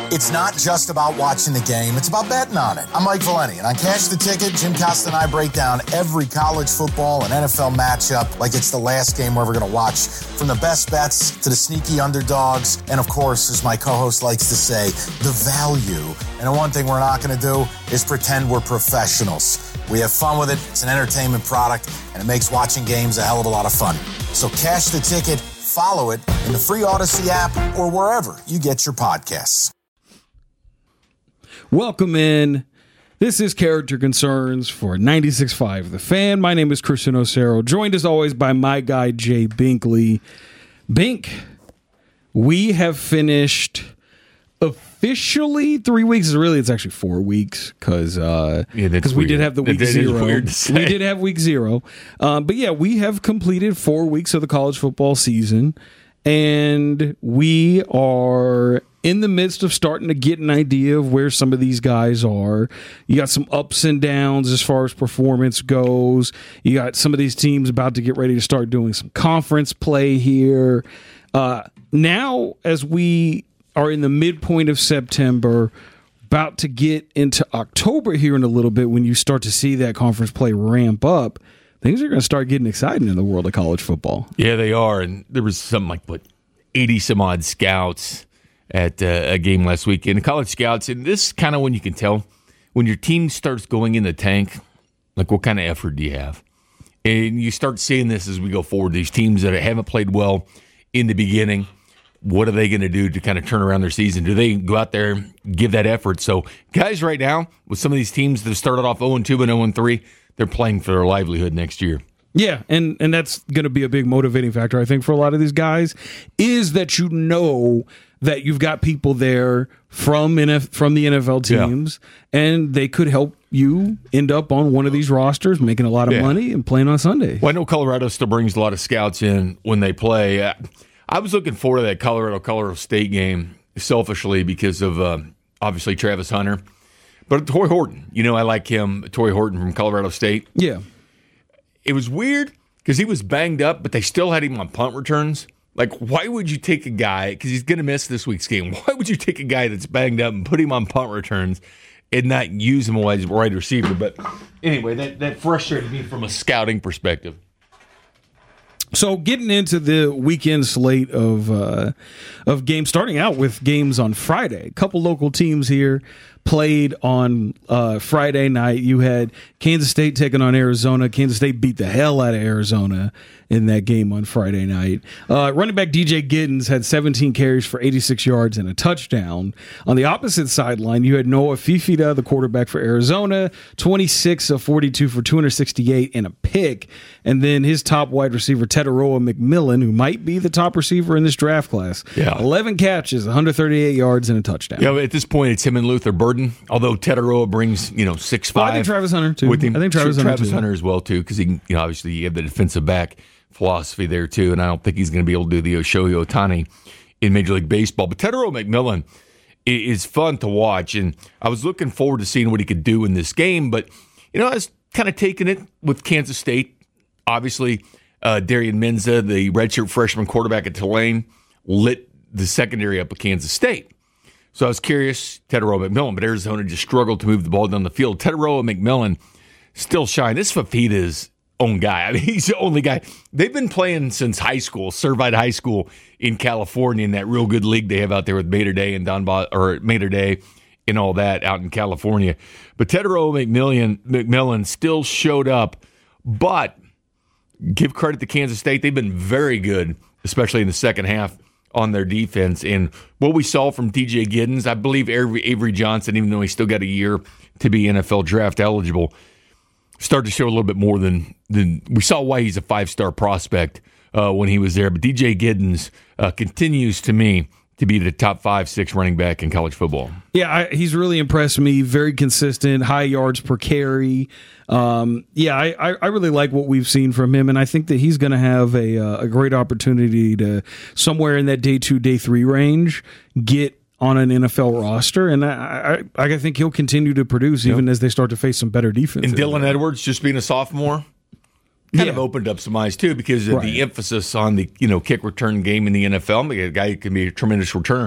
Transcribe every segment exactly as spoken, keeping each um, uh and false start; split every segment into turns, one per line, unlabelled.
It's not just about watching the game, it's about betting on it. I'm Mike Valeni, and on Cash the Ticket, Jim Costa and I break down every college football and N F L matchup like it's the last game we're ever going to watch, from the best bets to the sneaky underdogs, and of course, as my co-host likes to say, the value. And the one thing we're not going to do is pretend we're professionals. We have fun with it, it's an entertainment product, and it makes watching games a hell of a lot of fun. So Cash the Ticket, follow it in the free Odyssey app or wherever you get your podcasts.
Welcome in. This is Character Concerns for ninety-six point five The Fan. My name is Christian Osero, joined as always by my guy, Jay Binkley. Bink, we have finished officially three weeks. Really, it's actually four weeks because uh, yeah, we did have the week
that
zero.
Weird to say.
We did have week zero. Um, but yeah, we have completed four weeks of the college football season, and we are in the midst of starting to get an idea of where some of these guys are. You got some ups and downs as far as performance goes. You got some of these teams about to get ready to start doing some conference play here. Uh, now, as we are in the midpoint of September, about to get into October here in a little bit, when you start to see that conference play ramp up, things are going to start getting exciting in the world of college football.
Yeah, they are. And there was something like, what, eighty some odd scouts at uh, a game last week. And college scouts, and this is kind of when you can tell when your team starts going in the tank, like what kind of effort do you have? And you start seeing this as we go forward. These teams that haven't played well in the beginning, what are they going to do to kind of turn around their season? Do they go out there and give that effort? So guys right now, with some of these teams that have started off oh and two and oh and three, they're playing for their livelihood next year.
Yeah, and, and that's going to be a big motivating factor, I think, for a lot of these guys, is that you know that you've got people there from N F, from the N F L teams, yeah. and they could help you end up on one of these rosters, making a lot of yeah. money and playing on Sunday.
Well, I know Colorado still brings a lot of scouts in when they play. I was looking forward to that Colorado-Colorado State game selfishly because of, uh, obviously, Travis Hunter. But Tory Horton, you know, I like him, Tory Horton from Colorado State.
Yeah.
It was weird because he was banged up, but they still had him on punt returns. Like, why would you take a guy, because he's going to miss this week's game, why would you take a guy that's banged up and put him on punt returns and not use him as a wide receiver? But anyway, that, that frustrated me from a scouting perspective.
So getting into the weekend slate of uh, of games, starting out with games on Friday. A couple local teams here played on uh, Friday night. You had Kansas State taking on Arizona. Kansas State beat the hell out of Arizona in that game on Friday night. Uh, running back D J Giddens had seventeen carries for eighty-six yards and a touchdown. On the opposite sideline, you had Noah Fifita, the quarterback for Arizona, twenty-six of forty-two for two hundred sixty-eight and a pick. And then his top wide receiver, Tetaroa McMillan, who might be the top receiver in this draft class,
yeah.
eleven catches, one hundred thirty-eight yards and a touchdown.
Yeah, at this point, it's him and Luther Burden, although Tetaroa brings, you know, six five.
Well, I think Travis Hunter, too.
With him.
I think Travis,
Travis
Hunter, too.
Hunter as well, too, because he can, you know, obviously you have the defensive back philosophy there, too, and I don't think he's going to be able to do the Shohei Ohtani in Major League Baseball. But Tetaroa McMillan is fun to watch, and I was looking forward to seeing what he could do in this game, but, you know, I was kind of taking it with Kansas State. Obviously, uh, Darian Menza, the redshirt freshman quarterback at Tulane, lit the secondary up at Kansas State. So I was curious, Tetaroa McMillan, but Arizona just struggled to move the ball down the field. Tetaroa McMillan still shine. This is Fifita's own guy. I mean, he's the only guy. They've been playing since high school, Servite High School in California, in that real good league they have out there with Mater Day and Don Bo- or Mater Day and all that out in California. But Tetaroa McMillan, McMillan still showed up, but give credit to Kansas State. They've been very good, especially in the second half, on their defense. And what we saw from D J Giddens, I believe Avery, Avery Johnson, even though he's still got a year to be N F L draft eligible, started to show a little bit more than, than we saw why he's a five-star prospect uh, when he was there. But D J Giddens uh, continues, to me, to be the top five, six running back in college football.
Yeah, I, he's really impressed me. Very consistent, high yards per carry. Um, yeah, I, I really like what we've seen from him, and I think that he's going to have a, uh, a great opportunity to, somewhere in that day two, day three range, get on an N F L roster, and I I, I think he'll continue to produce even yep. as they start to face some better defenses.
And Dylan Edwards, just being a sophomore, kind yeah. of opened up some eyes too, because of right. the emphasis on the you know kick return game in the N F L. A guy who can be a tremendous returner.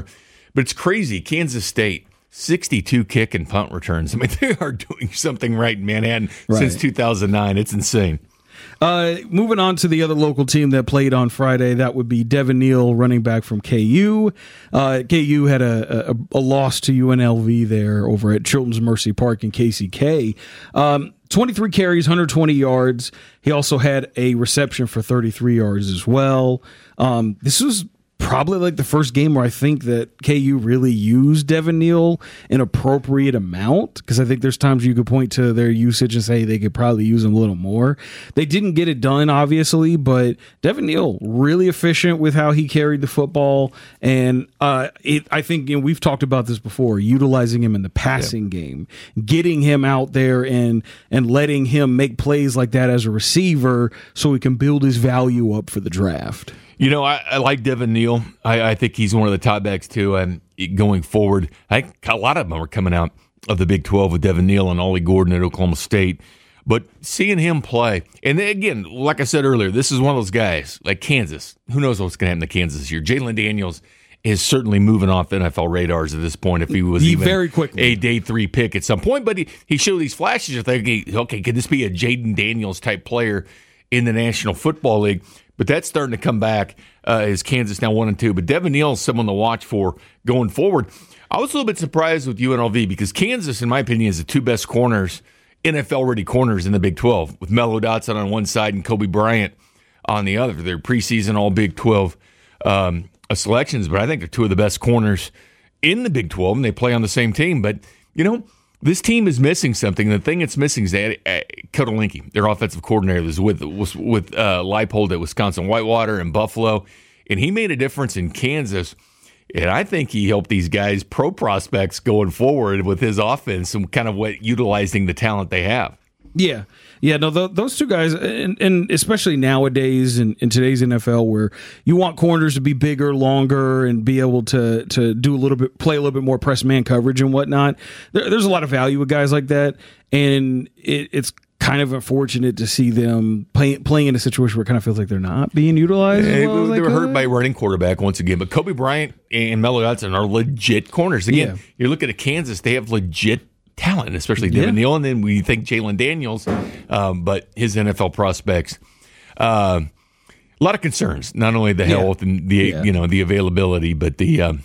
But it's crazy. Kansas State, sixty-two kick and punt returns. I mean, they are doing something right in Manhattan right. since two thousand nine. It's insane.
Uh, moving on to the other local team that played on Friday, that would be Devin Neal, running back from K U. Uh, K U had a, a, a loss to U N L V there over at Chilton's Mercy Park in K C K. Um, twenty-three carries, one hundred twenty yards. He also had a reception for thirty-three yards as well. Um, this was probably like the first game where I think that K U really used Devin Neal an appropriate amount, because I think there's times you could point to their usage and say they could probably use him a little more. They didn't get it done, obviously, but Devin Neal really efficient with how he carried the football, and uh, it, I think you know, we've talked about this before, utilizing him in the passing yeah. game, getting him out there and and letting him make plays like that as a receiver so he can build his value up for the draft.
You know, I, I like Devin Neal. I, I think he's one of the top backs, too. And going forward, I think a lot of them are coming out of the Big twelve with Devin Neal and Ollie Gordon at Oklahoma State. But seeing him play, and again, like I said earlier, this is one of those guys, like Kansas. Who knows what's going to happen to Kansas this year? Jalen Daniels is certainly moving off N F L radars at this point if he was
he
even
very quickly.
a day three pick at some point. But he, he showed these flashes of thinking, okay, could this be a Jaden Daniels type player in the National Football League? But that's starting to come back uh, as Kansas now one and two. But Devin Neal is someone to watch for going forward. I was a little bit surprised with U N L V because Kansas, in my opinion, is the two best corners, N F L-ready corners in the Big twelve, with Mello Dotson on one side and Kobe Bryant on the other. They're preseason all Big twelve um, selections, but I think they're two of the best corners in the Big twelve, and they play on the same team. But, you know, this team is missing something. The thing that's missing is that uh, Kotelinki, their offensive coordinator, was with was with uh, Leipold at Wisconsin Whitewater and Buffalo, and he made a difference in Kansas. And I think he helped these guys, pro prospects, going forward with his offense and kind of what utilizing the talent they have.
Yeah. Yeah, no, th- those two guys, and, and especially nowadays in, in today's N F L, where you want corners to be bigger, longer, and be able to to do a little bit, play a little bit more press man coverage and whatnot. There, there's a lot of value with guys like that, and it, it's kind of unfortunate to see them play, playing in a situation where it kind of feels like they're not being utilized.
Yeah,
well
they
they
were
could.
hurt by running quarterback once again, but Kobe Bryant and Mello Dotson are legit corners. Again, yeah. You look at Kansas, they have legit talent, especially Devin yeah. Neal, and then we think Jalen Daniels, um, but his N F L prospects. Uh, a lot of concerns, not only the health yeah. and the yeah. you know the availability, but the um,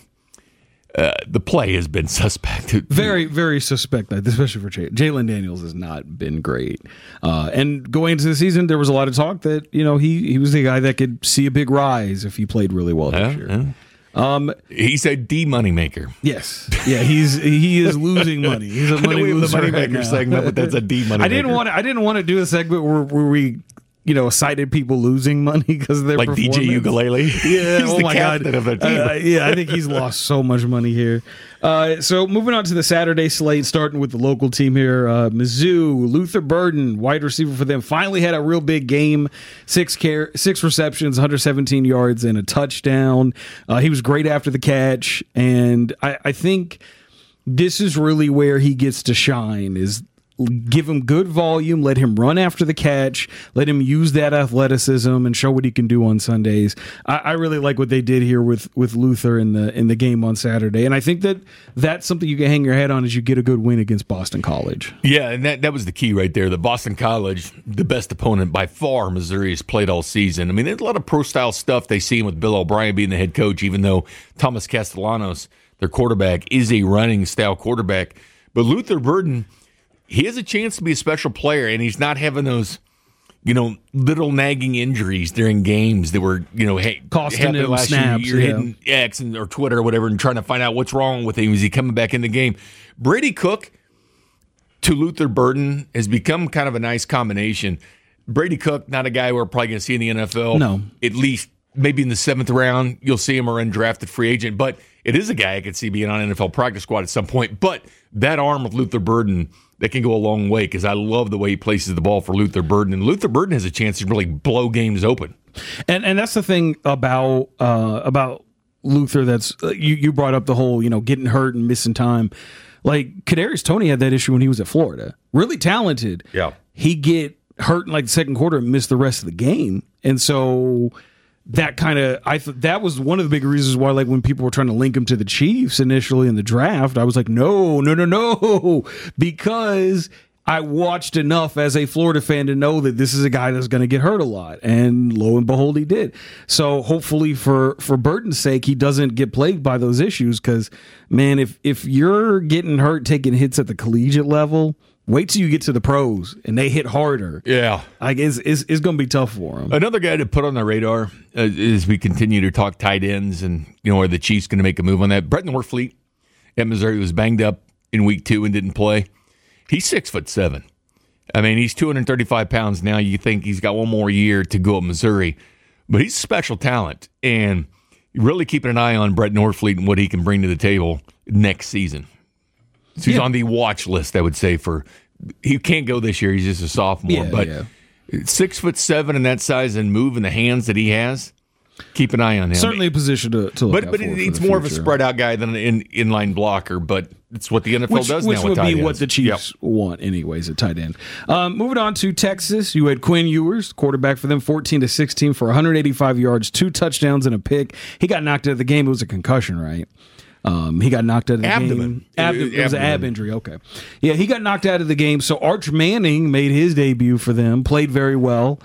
uh, the play has been suspect.
Very, very suspect, especially for J- Jalen Daniels has not been great. Uh, and going into the season, there was a lot of talk that you know he he was the guy that could see a big rise if he played really well this
yeah,
year.
Yeah. Um, he's a D money maker.
Yes, yeah, he's he is losing money. He's a money loser.
The money
right
maker segment, but that's a D money.
I didn't want to. I didn't want to do a segment where, where we, you know, cited people losing money because of their
like D J Ukulele.
Yeah,
he's
oh
the
my
captain
god,
of their team.
Uh, yeah, I think he's lost so much money here. Uh, so moving on to the Saturday slate, starting with the local team here, uh, Mizzou, Luther Burden, wide receiver for them, finally had a real big game. Six care, six receptions, one hundred seventeen yards, and a touchdown. Uh, he was great after the catch, and I, I think this is really where he gets to shine. Is give him good volume, let him run after the catch, let him use that athleticism and show what he can do on Sundays. I, I really like what they did here with, with Luther in the in the game on Saturday, and I think that that's something you can hang your head on as you get a good win against Boston College.
Yeah, and that, that was the key right there. The Boston College, the best opponent by far Missouri has played all season. I mean, there's a lot of pro-style stuff they see with Bill O'Brien being the head coach, even though Thomas Castellanos, their quarterback, is a running-style quarterback. But Luther Burden, he has a chance to be a special player, and he's not having those, you know, little nagging injuries during games that were, you know, hey,
costing him
last
snaps.
Year. You're
yeah.
hitting X and, or Twitter or whatever and trying to find out what's wrong with him. Is he coming back in the game? Brady Cook to Luther Burden has become kind of a nice combination. Brady Cook, not a guy we're probably going to see in the N F L.
No.
At least maybe in the seventh round, you'll see him or undrafted free agent. But it is a guy I could see being on an N F L practice squad at some point. But that arm with Luther Burden, that can go a long way because I love the way he places the ball for Luther Burden. And Luther Burden has a chance to really blow games open.
And and that's the thing about uh, about Luther that's uh, you, you brought up the whole, you know, getting hurt and missing time. Like Kadarius Toney had that issue when he was at Florida. Really talented.
Yeah.
He get hurt in like the second quarter and miss the rest of the game. And so that kind of I thought that was one of the big reasons why, like when people were trying to link him to the Chiefs initially in the draft, I was like, no, no, no, no, because I watched enough as a Florida fan to know that this is a guy that's going to get hurt a lot, and lo and behold, he did. So hopefully, for for Burton's sake, he doesn't get plagued by those issues. Because man, if if you're getting hurt taking hits at the collegiate level, wait till you get to the pros and they hit harder.
Yeah.
Like it's, it's, it's going to be tough for him.
Another guy to put on the radar uh, as we continue to talk tight ends and, you know, are the Chiefs going to make a move on that? Brett Norfleet at Missouri was banged up in week two and didn't play. He's six foot seven. I mean, he's two hundred thirty-five pounds now. You think he's got one more year to go at Missouri, but he's a special talent. And really keeping an eye on Brett Norfleet and what he can bring to the table next season. So he's yeah. on the watch list, I would say, for he can't go this year. He's just a sophomore.
Yeah,
but
yeah.
six foot seven and that size and move in the hands that he has, keep an eye on him.
Certainly a position to, to look
but,
out
but
for
it,
for
it's
the
more of a
future.
spread out guy than an in, inline blocker, but it's what the N F L
which,
does
which
now
would
with tight
be
ends.
what the Chiefs
yep.
want anyways at tight end. Um, moving on to Texas, you had Quinn Ewers, quarterback for them, fourteen to sixteen for one hundred eighty-five yards, two touchdowns and a pick. He got knocked out of the game. It was a concussion, right? Um, he got knocked out of the
Abdomen.
game. Abdomen. It was an
Abdomen.
ab injury. Okay. Yeah, he got knocked out of the game. So Arch Manning made his debut for them, played very well.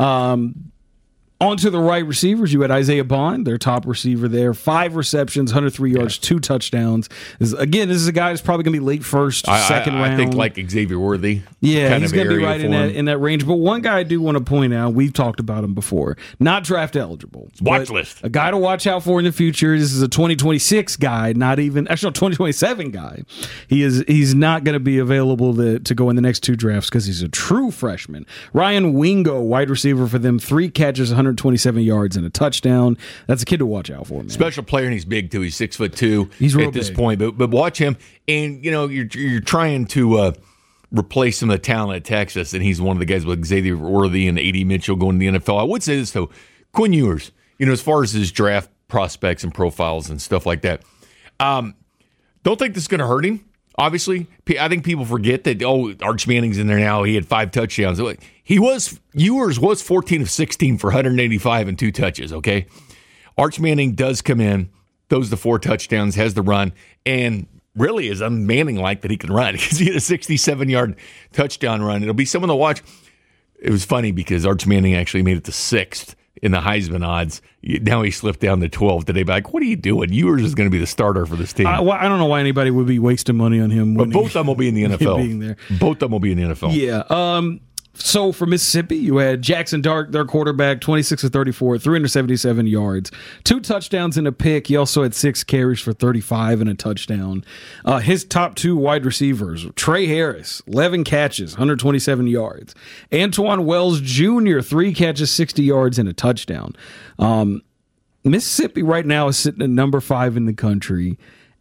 Um, On to the right receivers, you had Isaiah Bond, their top receiver there. Five receptions, one hundred three yards, yeah. two touchdowns. This, again, this is a guy that's probably going to be late first,
I,
second
I,
round.
I think like Xavier Worthy.
Yeah, he's going to be right in that,
him.
in that range. But one guy I do want to point out, we've talked about him before, not draft eligible.
Watch list.
A guy to watch out for in the future. This is a twenty twenty-six guy, not even, actually, a twenty twenty-seven guy. He is He's not going to be available to, to go in the next two drafts because he's a true freshman. Ryan Wingo, wide receiver for them, three catches, one hundred twenty-seven yards. And a touchdown. That's a kid to watch out for, man.
Special player, and he's big too. He's six foot two.
He's real
at this
big.
point, but but watch him. And you know you're you're trying to uh, replace some of the talent at Texas, and he's one of the guys with Xavier Worthy and A D Mitchell going to the N F L. I would say this though, Quinn Ewers. You know, as far as his draft prospects and profiles and stuff like that, um, don't think this is going to hurt him. Obviously, I think people forget that, oh, Arch Manning's in there now. He had five touchdowns. He was, Ewers was fourteen of sixteen for one hundred eighty-five and two touches, okay? Arch Manning does come in, throws the four touchdowns, has the run, and really is un-Manning-like that he can run because he had a sixty-seven-yard touchdown run. It'll be someone to watch. It was funny because Arch Manning actually made it to sixth in the Heisman odds. Now he slipped down to twelve today. But like, what are you doing? Ewers is going to be the starter for this team.
I, well, I don't know why anybody would be wasting money on him.
But both of them will be in the N F L.
Being there.
Both of them will be in the N F L.
Yeah. Um, so for Mississippi, you had Jackson Dart, their quarterback, twenty-six of thirty-four, three hundred seventy-seven yards, two touchdowns and a pick. He also had six carries for thirty-five and a touchdown. Uh, his top two wide receivers, Trey Harris, eleven catches, one hundred twenty-seven yards. Antoine Wells Junior, three catches, sixty yards and a touchdown. Um, Mississippi right now is sitting at number five in the country,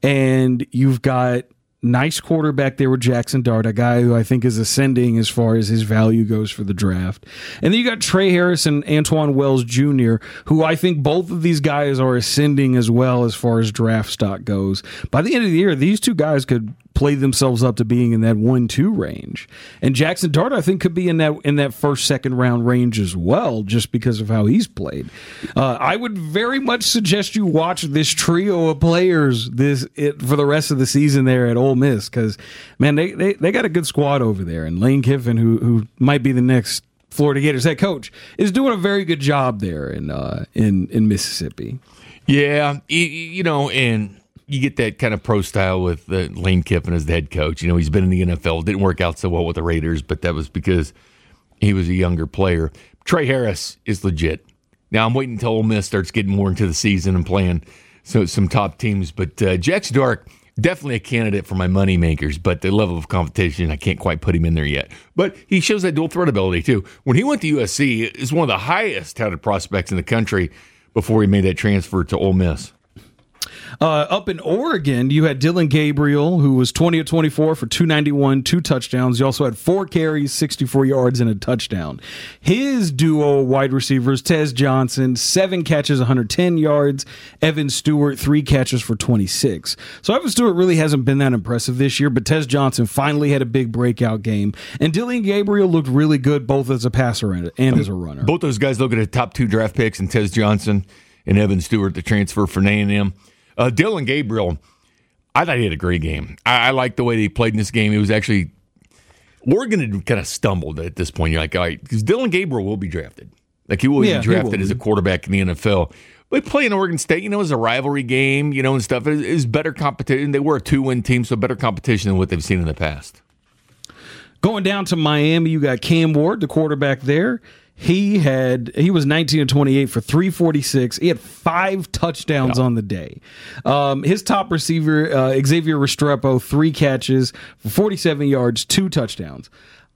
and you've got nice quarterback there with Jackson Dart, a guy who I think is ascending as far as his value goes for the draft. And then you got Trey Harris and Antoine Wells Junior, who I think both of these guys are ascending as well as far as draft stock goes. By the end of the year, these two guys could play themselves up to being in that one two range. And Jackson Dart, I think, could be in that in that first, second round range as well, just because of how he's played. Uh, I would very much suggest you watch this trio of players this it, for the rest of the season there at Ole Miss, because, man, they, they, they got a good squad over there. And Lane Kiffin, who who might be the next Florida Gators head coach, is doing a very good job there in uh, in, in Mississippi.
Yeah, you, you know, and you get that kind of pro style with uh, Lane Kiffin as the head coach. You know, he's been in the N F L. Didn't work out so well with the Raiders, but that was because he was a younger player. Trey Harris is legit. Now, I'm waiting until Ole Miss starts getting more into the season and playing so, some top teams. But uh, Jackson Dart, definitely a candidate for my money makers, but the level of competition, I can't quite put him in there yet. But he shows that dual threat ability, too. When he went to U S C, is one of the highest touted prospects in the country before he made that transfer to Ole Miss.
Uh, up in Oregon, you had Dylan Gabriel, who was twenty of twenty-four for two ninety-one, two touchdowns. You also had four carries, sixty-four yards, and a touchdown. His duo wide receivers, Tez Johnson, seven catches, one hundred ten yards. Evan Stewart, three catches for twenty-six. So Evan Stewart really hasn't been that impressive this year, but Tez Johnson finally had a big breakout game. And Dylan Gabriel looked really good both as a passer and, and as a runner.
Both those guys look at the top two draft picks, and Tez Johnson and Evan Stewart, the transfer from A and M. Uh, Dylan Gabriel, I thought he had a great game. I, I liked the way that he played in this game. It was actually, Oregon had kind of stumbled at this point. You're like, all right, because Dylan Gabriel will be drafted. Like, he will
Yeah,
be
he
drafted
will
as a
be.
quarterback in the N F L. But playing Oregon State, you know, is a rivalry game, you know, and stuff. It is better competition. They were a two-win team, so better competition than what they've seen in the past.
Going down to Miami, you got Cam Ward, the quarterback there. He had he was nineteen of twenty-eight for three forty-six. He had five touchdowns
Yeah.
on the day. Um, his top receiver, uh, Xavier Restrepo, three catches for forty-seven yards, two touchdowns.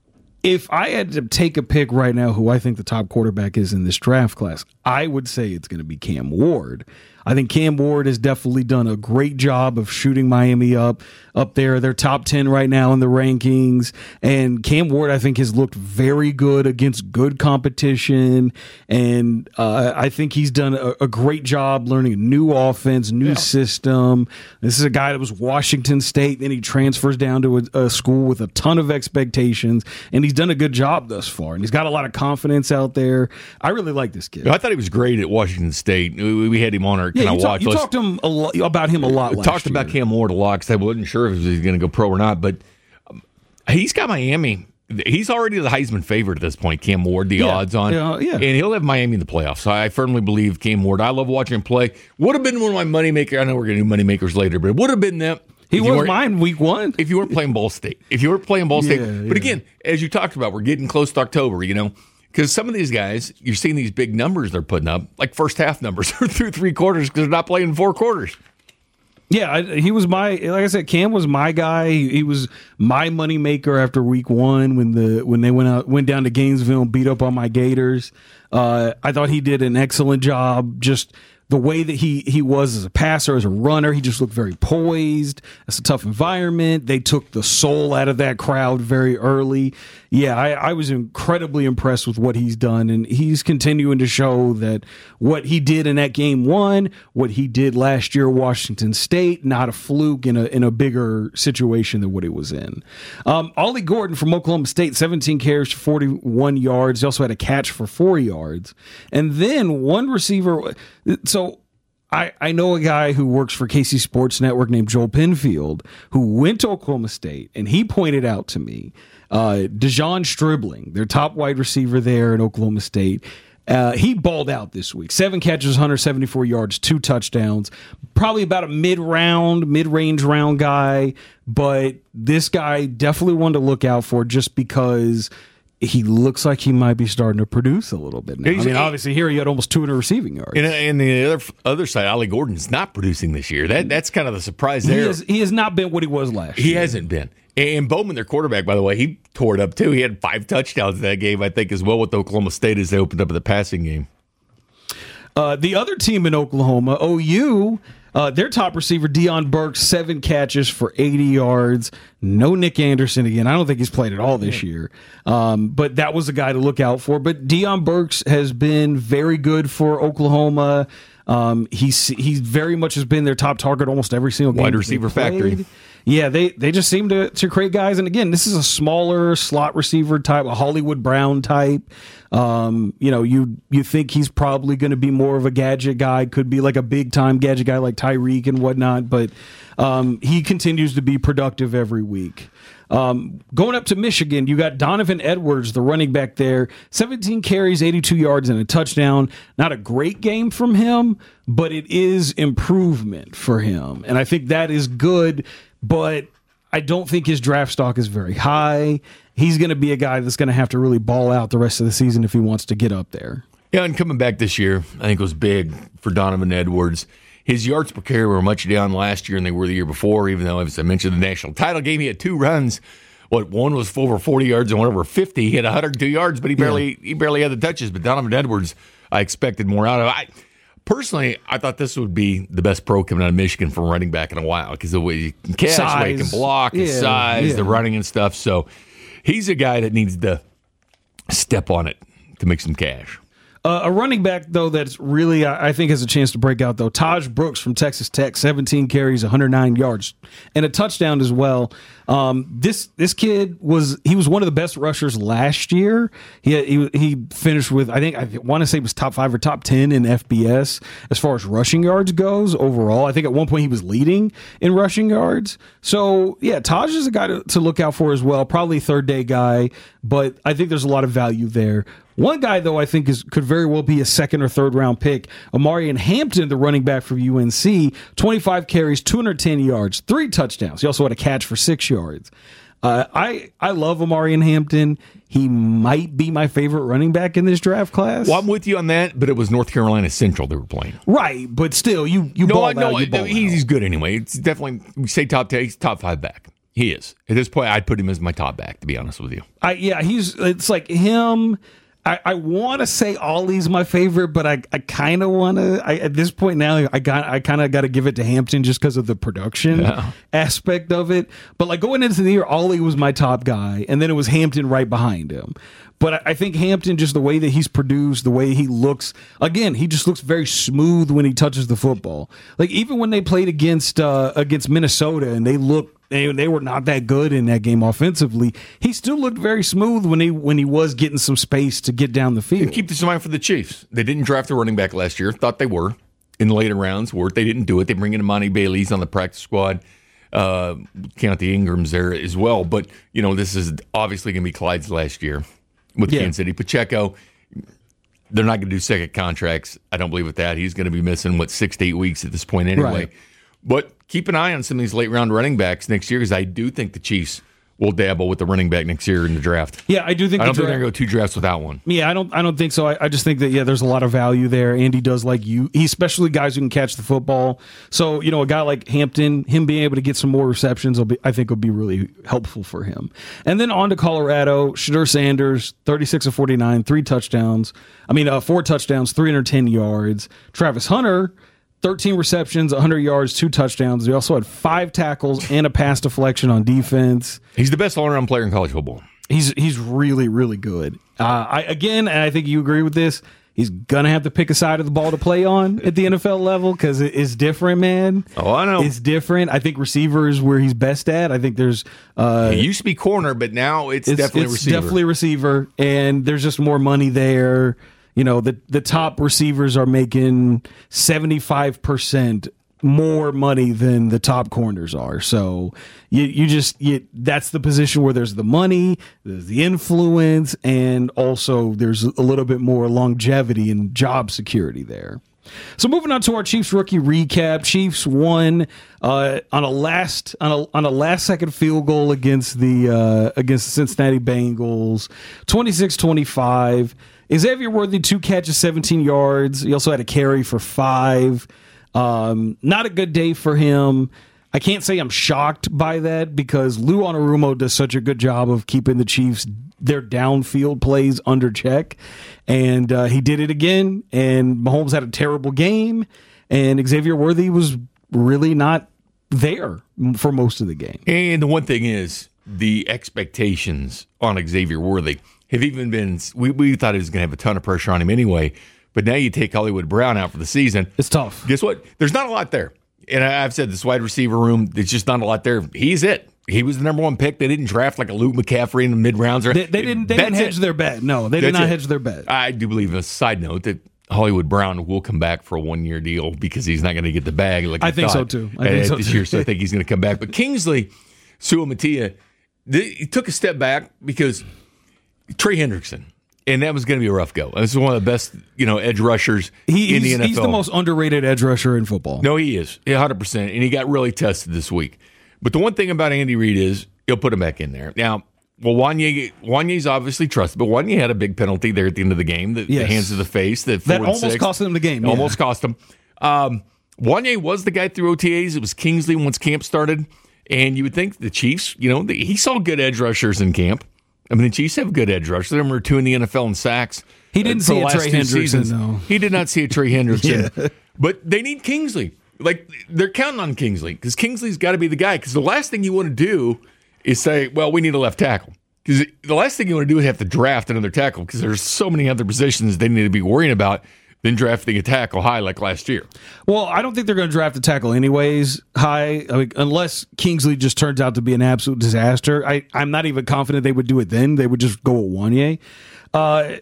If I had to take a pick right now who I think the top quarterback is in this draft class, I would say it's going to be Cam Ward. I think Cam Ward has definitely done a great job of shooting Miami up up there. They're top ten right now in the rankings. And Cam Ward, I think, has looked very good against good competition. And uh, I think he's done a, a great job learning a new offense, new
Yeah.
system. This is a guy that was Washington State. Then he transfers down to a, a school with a ton of expectations. And he's done a good job thus far. And he's got a lot of confidence out there. I really like this kid.
I thought he was great at Washington State. We, we had him on our
Yeah,
kind
you,
of
talk,
watch
you
list.
talked to him a lo- about him a lot
We
last
talked about
year.
Cam Ward a lot because I wasn't sure if he was going to go pro or not, but um, he's got Miami. He's already the Heisman favorite at this point, Cam Ward, the
Yeah,
odds on.
yeah, yeah.
And he'll have Miami in the playoffs. So I firmly believe Cam Ward. I love watching him play. Would have been one of my moneymakers. I know we're going to do moneymakers later, but it would have been them.
He
if you
was
weren't-
mine week one.
If you weren't playing Ball State. If you weren't playing Ball State.
Yeah,
But
yeah.
again, as you talked about, we're getting close to October, you know. Because some of these guys, you're seeing these big numbers they're putting up, like first half numbers through three quarters because they're not playing in four quarters.
Yeah, I, he was my like I said. Cam was my guy. He, he was my money maker after week one when the when they went out went down to Gainesville and beat up on my Gators. Uh, I thought he did an excellent job. Just the way that he he was as a passer, as a runner, he just looked very poised. It's a tough environment. They took the soul out of that crowd very early. Yeah, I, I was incredibly impressed with what he's done, and he's continuing to show that what he did in that game one, what he did last year at Washington State, not a fluke in a in a bigger situation than what he was in. Um, Ollie Gordon from Oklahoma State, seventeen carries for forty-one yards. He also had a catch for four yards, and then one receiver. So I, I know a guy who works for K C Sports Network named Joel Penfield who went to Oklahoma State, and he pointed out to me uh, Dejon Stribling, their top wide receiver there at Oklahoma State. Uh, he balled out this week. Seven catches, one hundred seventy-four yards, two touchdowns. Probably about a mid-round, mid-range round guy, but this guy definitely one to look out for just because he looks like he might be starting to produce a little bit now.
He's-
I mean, obviously here he had almost two hundred receiving yards.
And, and the other other side, Ollie Gordon's not producing this year. That That's kind of the surprise
He
there.
has, he has not been what he was last
He
year.
hasn't been. And Bowman, their quarterback, by the way, he tore it up too. He had five touchdowns in that game, I think, as well with Oklahoma State as they opened up the passing game.
Uh, the other team in Oklahoma, O U, uh, their top receiver, Deion Burks, seven catches for eighty yards. No Nick Anderson again. I don't think he's played at all this year. Um, but that was a guy to look out for. But Deion Burks has been very good for Oklahoma. Um, he's he very much has been their top target almost every single game.
Wide
that they
receiver
played.
factory.
Yeah, they they just seem to to create guys. And again, this is a smaller slot receiver type, a Hollywood Brown type. Um, you know, you you think he's probably going to be more of a gadget guy, could be like a big time gadget guy like Tyreek and whatnot, but um, he continues to be productive every week. Um, going up to Michigan, you got Donovan Edwards, the running back there, seventeen carries, eighty-two yards, and a touchdown. Not a great game from him, but it is improvement for him. And I think that is good, but I don't think his draft stock is very high. He's going to be a guy that's going to have to really ball out the rest of the season if he wants to get up there.
Yeah, and coming back this year, I think it was big for Donovan Edwards. His yards per carry were much down last year than they were the year before, even though, as I mentioned, the national title game, he had two runs. What, one was over forty yards and one over fifty. He had one hundred two yards, but he barely yeah. he barely had the touches. But Donovan Edwards, I expected more out of. I personally, I thought this would be the best pro coming out of Michigan from running back in a while because the way he can catch, the way he can block, his
yeah,
size,
yeah.
the running and stuff. So he's a guy that needs to step on it to make some cash.
Uh, a running back, though, that's really, I, I think, has a chance to break out, though. Taj Brooks from Texas Tech, seventeen carries, one hundred nine yards, and a touchdown as well. Um, this this kid was he was one of the best rushers last year. He he, he finished with, I think, I want to say it was top five or top ten in F B S as far as rushing yards goes overall. I think at one point he was leading in rushing yards. So, yeah, Taj is a guy to, to look out for as well. Probably third day guy, but I think there's a lot of value there. One guy, though, I think is could very well be a second or third round pick. Omarion Hampton, the running back for U N C, twenty-five carries, two hundred ten yards, three touchdowns. He also had a catch for six yards. Uh, I I love Omarion Hampton. He might be my favorite running back in this draft class.
Well, I'm with you on that, but it was North Carolina Central they were playing.
Right, but still, you you
no,
ball
I know
out, you ball
he's,
out.
he's good anyway. It's definitely we say top ten, he's top five back. He is at this point. I'd put him as my top back, to be honest with you.
I yeah, he's it's like him. I, I want to say Ollie's my favorite, but I, I kind of want to. At this point now, I got I kind of got to give it to Hampton just because of the production
yeah.
aspect of it. But like going into the year, Ollie was my top guy, and then it was Hampton right behind him. But I, I think Hampton, just the way that he's produced, the way he looks, again, he just looks very smooth when he touches the football. Like even when they played against uh, against Minnesota, and they looked. They, they were not that good in that game offensively. He still looked very smooth when he when he was getting some space to get down the field.
And keep this in mind for the Chiefs. They didn't draft a running back last year. Thought they were in the later rounds. Were they didn't do it. They bring in Imani Bailey's on the practice squad. Uh, count the Ingrams there as well. But you know this is obviously going to be Clyde's last year with
yeah.
Kansas City. Pacheco. They're not going to do second contracts. I don't believe with that. He's going to be missing what six to eight weeks at this point anyway.
Right.
But keep an eye on some of these late round running backs next year because I do think the Chiefs will dabble with the running back next year in the draft.
Yeah, I do think.
I don't
the
think
dra-
they're going to go two drafts without one.
Yeah, I don't. I don't think so. I, I just think that yeah, there's a lot of value there. Andy does like you, he especially guys who can catch the football. So you know, a guy like Hampton, him being able to get some more receptions, will be, I think, will be really helpful for him. And then on to Colorado, Shedeur Sanders, thirty-six of forty-nine, three touchdowns. I mean, uh, four touchdowns, three hundred ten yards. Travis Hunter. thirteen receptions, one hundred yards, two touchdowns. He also had five tackles and a pass deflection on defense.
He's the best all-around player in college football.
He's he's really, really good. Uh, I again, and I think you agree with this, he's going to have to pick a side of the ball to play on at the N F L level because it, it's different, man.
Oh, I know.
It's different. I think receiver is where he's best at. I think there's... Uh,
He used to be corner, but now it's,
it's
definitely
it's
receiver.
definitely receiver, and there's just more money there. You know, the the top receivers are making seventy-five percent more money than the top corners are. So you you just you, that's the position where there's the money, there's the influence, and also there's a little bit more longevity and job security there. So moving on to our Chiefs rookie recap. Chiefs won uh, on a last on a on a last second field goal against the uh, against the Cincinnati Bengals, twenty-six twenty-five. Xavier Worthy, two catches, seventeen yards. He also had a carry for five. Um, not a good day for him. I can't say I'm shocked by that because Lou Anarumo does such a good job of keeping the Chiefs, their downfield plays under check. And uh, he did it again. And Mahomes had a terrible game. And Xavier Worthy was really not there for most of the game.
And the one thing is, the expectations on Xavier Worthy have even been, we, we thought he was going to have a ton of pressure on him anyway, but now you take Hollywood Brown out for the season.
It's tough.
Guess what? There's not a lot there. And I, I've said this wide receiver room, there's just not a lot there. He's it. He was the number one pick. They didn't draft like a Luke McCaffrey in the mid rounds.
They, they didn't. They didn't hedge
it.
their bet. No, they did
That's
not
it.
hedge their bet.
I do believe, a side note, that Hollywood Brown will come back for a one-year deal because he's not going to get the bag like
I
I
think so
thought
too. I think so
this
too.
year. So I think he's going to come back. But Kingsley Suamataia, he took a step back because Trey Hendrickson, and that was going to be a rough go. This is one of the best, you know, edge rushers
He,
in the
he's,
N F L.
he's the most underrated edge rusher in football.
No, he is. Yeah, one hundred percent. And he got really tested this week. But the one thing about Andy Reid is he'll put him back in there. Now, well, Wanye, Wanye's obviously trusted, but Wanye had a big penalty there at the end of the game, the,
Yes.
the hands to the face. The
That almost cost him the game. Yeah.
Almost cost him. Um, Wanye was the guy through O T As. It was Kingsley once camp started. And you would think the Chiefs, you know, the, he saw good edge rushers in camp. I mean, the Chiefs have a good edge rush. They're number two in the N F L in sacks.
He didn't
for
see
the
a
last
Trey
two
Hendrickson,
seasons.
though.
He did not see a Trey Hendrickson.
Yeah.
But they need Kingsley. Like, they're counting on Kingsley because Kingsley's got to be the guy. Because the last thing you want to do is say, well, we need a left tackle. Because the last thing you want to do is have to draft another tackle because there's so many other positions they need to be worrying about than drafting a tackle high like last year.
Well, I don't think they're going to draft a tackle anyways high, I mean, unless Kingsley just turns out to be an absolute disaster. I, I'm not even confident they would do it then. They would just go with Wanye. Uh,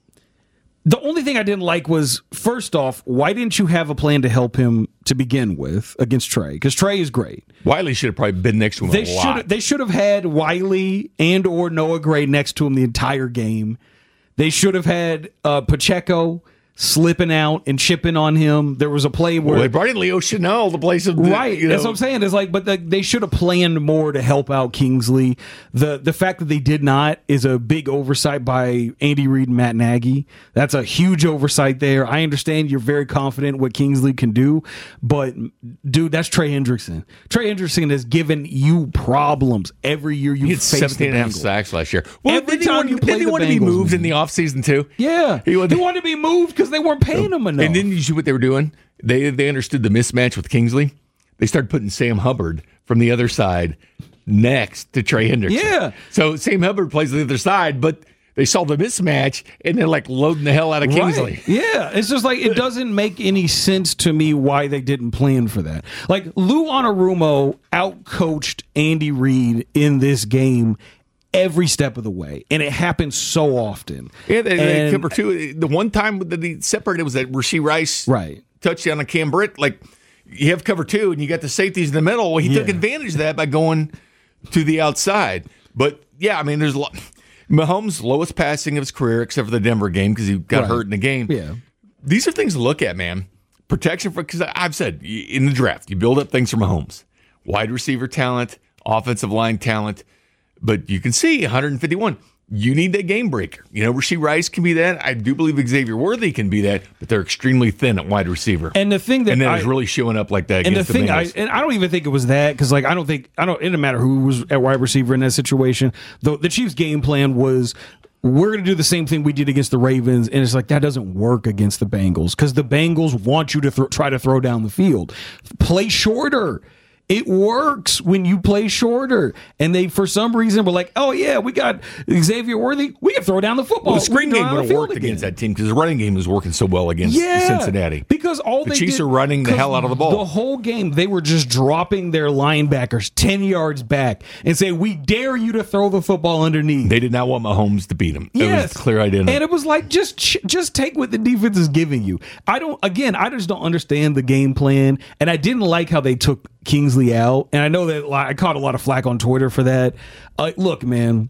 the only thing I didn't like was, first off, why didn't you have a plan to help him to begin with against Trey? Because Trey is great.
Wiley should have probably been next to him
they
a lot.
Should, they should have had Wiley and or Noah Gray next to him the entire game. They should have had uh, Pacheco slipping out and chipping on him. There was a play where
well, they brought in Leo Chanel to play some.
Right,
you know.
that's what I'm saying. It's like, but the, they should have planned more to help out Kingsley. The the fact that they did not is a big oversight by Andy Reid and Matt Nagy. That's a huge oversight there. I understand you're very confident what Kingsley can do, but dude, that's Trey Hendrickson. Trey Hendrickson has given you problems every year you
He had
faced
seventeen and a half
the Bengals.
sacks last year. Well,
Every
didn't he
time
want,
you
didn't
play
he
the
want to be
Bengals,
moved
man.
in the offseason too?
Yeah,
he
he
wanted,
wanted to be moved because they weren't paying him enough.
And then you see what they were doing? They they understood the mismatch with Kingsley. They started putting Sam Hubbard from the other side next to Trey Hendrickson.
Yeah.
So Sam Hubbard plays the other side, but they saw the mismatch and they're like loading the hell out of Kingsley.
Right. Yeah, it's just like it doesn't make any sense to me why they didn't plan for that. Like Lou Anarumo outcoached Andy Reid in this game every step of the way, and it happens so often.
Yeah, they, they
And-
cover two. The one time that he separated was that Rasheed Rice
Right.
touchdown on Cam Britt. Like you have cover two, and you got the safeties in the middle. Well, he
Yeah.
took advantage of that by going to the outside. But yeah, I mean, there's a lot. Mahomes' lowest passing of his career, except for the Denver game because he got
Right.
hurt in the game.
Yeah.
These are things to look at, man. Protection for because I've said in the draft, you build up things for Mahomes, wide receiver talent, offensive line talent. But you can see one hundred fifty-one. You need that game breaker. You know, Rasheed Rice can be that. I do believe Xavier Worthy can be that, but they're extremely thin at wide receiver.
And the thing that
and then
I,
it's really showing up like that
and the
against
thing
the
I
Bengals.
and I don't even think it was that because like I don't think I don't it didn't matter who was at wide receiver in that situation. The the Chiefs' game plan was, we're going to do the same thing we did against the Ravens, and it's like that doesn't work against the Bengals because the Bengals want you to th- try to throw down the field, play shorter. It works when you play shorter. And they, for some reason, were like, oh, yeah, we got Xavier Worthy. We can throw down the football.
Well, the screen
We can
game
throw
would
down the
have worked
field
against
again.
that team because the running game was working so well against
Yeah,
Cincinnati.
Because all
The
they
Chiefs
did-
are running the
'cause
hell out of the ball.
The whole game, they were just dropping their linebackers ten yards back and say, we dare you to throw the football underneath.
They did not want Mahomes to beat him. It
Yes.
was clear identity.
And it was like, just ch- just take what the defense is giving you. I don't, again, I just don't understand the game plan. And I didn't like how they took Kingsley out. And I know that like, I caught a lot of flack on Twitter for that. Uh, look, man,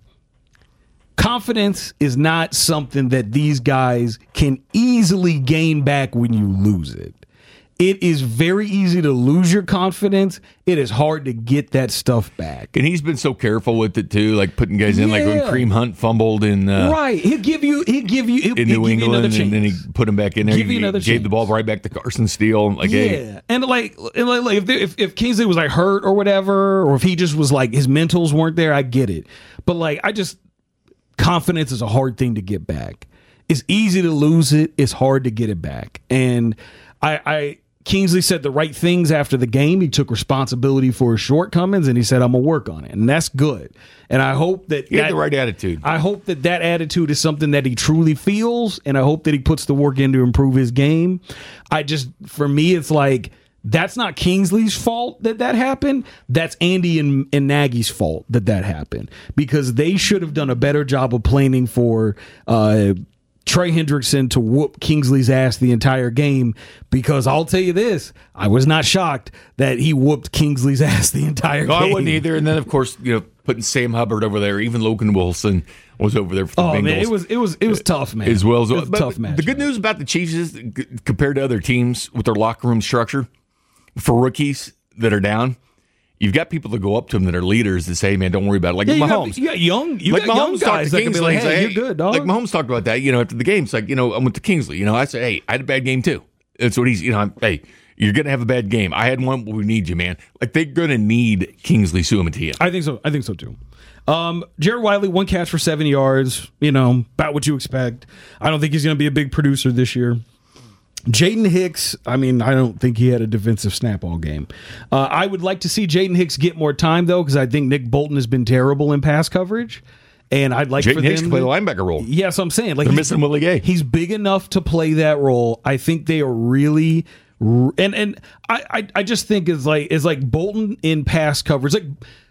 confidence is not something that these guys can easily gain back when you lose it. It is very easy to lose your confidence. It is hard to get that stuff back.
And he's been so careful with it too, like putting guys in, like when
Yeah.
Kareem Hunt fumbled in uh,
Right. He'll give you, he'll give you, he'll,
in
he'll
New
give you another
England, and then he
chance.
put him back in there.
Give you
He
another
gave the
chance.
ball right back to Carson Steele. Like,
Yeah,
hey,
and like, and like, like if, they, if if Kingsley was like hurt or whatever, or if he just was like his mentals weren't there, I get it. But like, I just confidence is a hard thing to get back. It's easy to lose it. It's hard to get it back. And I, I Kingsley said the right things after the game. He took responsibility for his shortcomings, and he said, "I'm gonna work on it," and that's good. And I hope that
he
that,
had the right attitude.
I hope that that attitude is something that he truly feels, and I hope that he puts the work in to improve his game. I just, for me, it's like, that's not Kingsley's fault that that happened. That's Andy and, and Nagy's fault that that happened, because they should have done a better job of planning for uh, Trey Hendrickson to whoop Kingsley's ass the entire game, because I'll tell you this, I was not shocked that he whooped Kingsley's ass the entire
No,
game.
I wouldn't either. And then, of course, you know, putting Sam Hubbard over there, even Logan Wilson was over there for the
Oh
Bengals.
man, it was it was it was tough, man.
as well as
it was a
but
tough match.
The good news about the Chiefs is, g- compared to other teams with their locker room structure, for rookies that are down, you've got people that go up to them that are leaders that say, "Hey, man, don't worry about it." Like
Yeah, you
Mahomes,
got, you got young, you
like
got young
Mahomes talked
guys
to
that can be
Kingsley
like,
and say,
"Hey,
"Hey,"
you're good, dog."
Like Mahomes talked about that, you know, after the game. It's like, you know, I'm with the Kingsley. You know, I say, "Hey, I had a bad game too." That's what he's, you know, I'm, hey, you're going to have a bad game. I had one where we need you, man. Like, they're going to need Kingsley Suamataia.
I think so. I think so, too. Um, Jared Wiley, one catch for seven yards. You know, about what you expect. I don't think he's going to be a big producer this year. Jaden Hicks, I mean, I don't think he had a defensive snap all game. Uh, I would like to see Jaden Hicks get more time, though, because I think Nick Bolton has been terrible in pass coverage. And I'd like
Jaden
for
Hicks
them
to play
to,
the linebacker role.
Yes, I'm saying. Like,
They're missing Willie Gay.
He's big enough to play that role. I think they are really... And and I, I, I just think it's like it's like Bolton in pass coverage. Like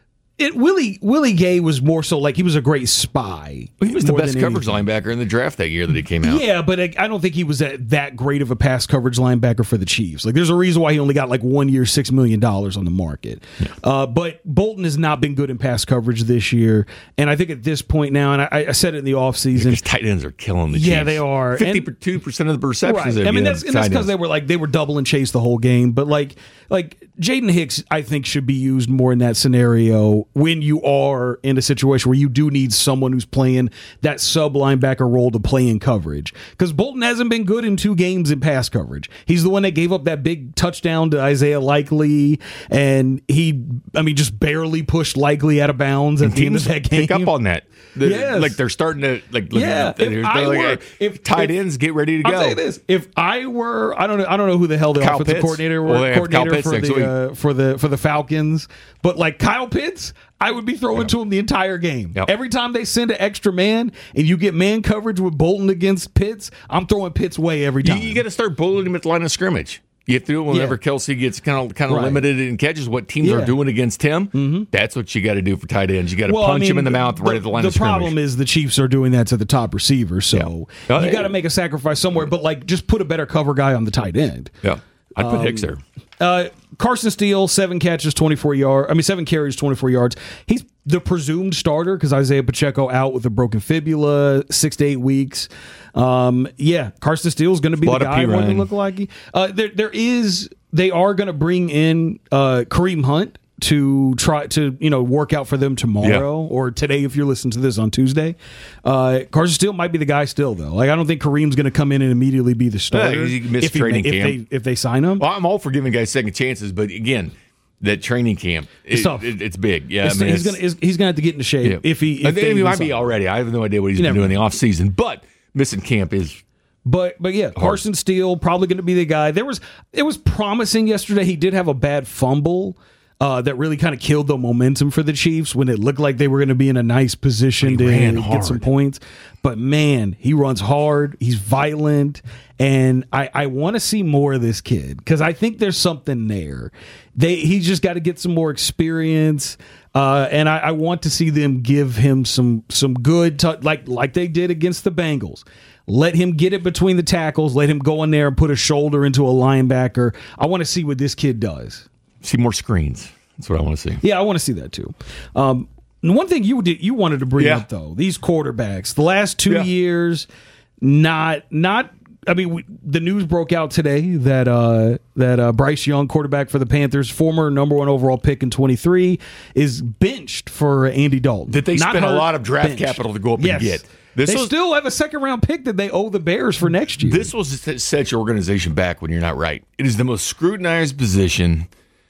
it Willie Willie Gay was more so like he was a great spy.
He was the
more
best
than
coverage
anything.
linebacker in the draft that year that he came out.
Yeah, but I I don't think he was that, that great of a pass coverage linebacker for the Chiefs. Like, there's a reason why he only got like one year, six million dollars on the market. Yeah. Uh, but Bolton has not been good in pass coverage this year. And I think at this point now, and I, I said it in the offseason.
Because tight ends are killing the Chiefs.
Yeah, they are.
fifty-two percent of the receptions.
Right. I mean, that's and that's because they were like they were double and chase the whole game. But like like Jaden Hicks, I think, should be used more in that scenario when you are in a situation where you do need someone who's playing that sub linebacker role to play in coverage. Because Bolton hasn't been good in two games in pass coverage. He's the one that gave up that big touchdown to Isaiah Likely, and he, I mean, just barely pushed Likely out of bounds at
and
the end of that game.
Pick up on that. The,
yes.
Like they're starting to like.
Yeah.
They're,
If
they're
I
like,
were-
hey,
if-
tight
if-
ends, get ready to go.
I'll say this: if I were, I don't know, I don't know who the hell the
Kyle
offensive
Pitts.
coordinator
Well, they have Kyle
coordinator
Pitts
for
next
the
week.
uh, for the for the Falcons, but like Kyle Pitts, I would be throwing to him the entire game.
Yep.
Every time they send an extra man and you get man coverage with Bolton against Pitts, I'm throwing Pitts way every
You,
time.
you got to start bullying him at the line of scrimmage. You have to do it whenever
Yeah.
Kelsey gets kind of kind of
Right.
limited in catches. What teams
Yeah.
are doing against him, mm-hmm. that's what you got to do for tight ends. You got to
Well, I
punch
mean,
him in the mouth right
the,
at the line
the
of scrimmage.
problem is the Chiefs are doing that to the top receiver, so
Yeah. Oh,
you
yeah.
got to make a sacrifice somewhere. But like, just put a better cover guy on the tight end.
yeah, I'd put Hicks there.
Uh, Carson Steele, seven catches, twenty-four yards. I mean, seven carries, twenty-four yards. He's the presumed starter because Isaiah Pacheco out with a broken fibula, six to eight weeks. Um, yeah, Carson Steele is going to be
A lot
the
of
guy.
P.
What
Ryan.
look like? Uh, there, there is. They are going to bring in uh, Kareem Hunt to try to you know work out for them tomorrow
Yeah.
or today if you're listening to this on Tuesday. Uh, Carson Steele might be the guy still though. Like I don't think Kareem's going to come in and immediately be the starter
he missed
if, he-
training
if
camp.
they if they sign him.
Well, I'm all for giving guys second chances, but again, that training camp,
It's
it-
tough.
it- it's big. Yeah,
It's-
I mean,
he's
it's-
gonna he's, he's gonna have to get into shape
yeah.
if he.
I
If
think
they
he might
decide.
be already. I have no idea what he's
You
been
never
doing in the offseason, but missing camp is.
But but yeah, Carson Steele probably going to be the guy. There was it was promising yesterday. He did have a bad fumble uh, that really kind of killed the momentum for the Chiefs when it looked like they were going to be in a nice position
But he
to
ran
get some
hard.
points. But man, he runs hard. He's violent, and I I want to see more of this kid because I think there's something there. They he's just got to get some more experience. Uh, and I, I want to see them give him some some good t- like like they did against the Bengals. Let him get it between the tackles. Let him go in there and put a shoulder into a linebacker. I want to see what this kid does.
See more screens. That's what I want to see.
Yeah, I want to see that too. Um, and one thing you did you wanted to bring
Yeah.
up though, these quarterbacks, the last two
Yeah.
years, not not. I mean, we, the news broke out today that uh, that uh, Bryce Young, quarterback for the Panthers, former number one overall pick in twenty-three, is benched for Andy Dalton.
That they
Not
spent a
hurt,
lot of draft
benched.
capital to go up
Yes.
and get. This
they
was,
still have a second round pick that they owe the Bears for next year.
This was to set your organization back when you're not right. It is the most scrutinized position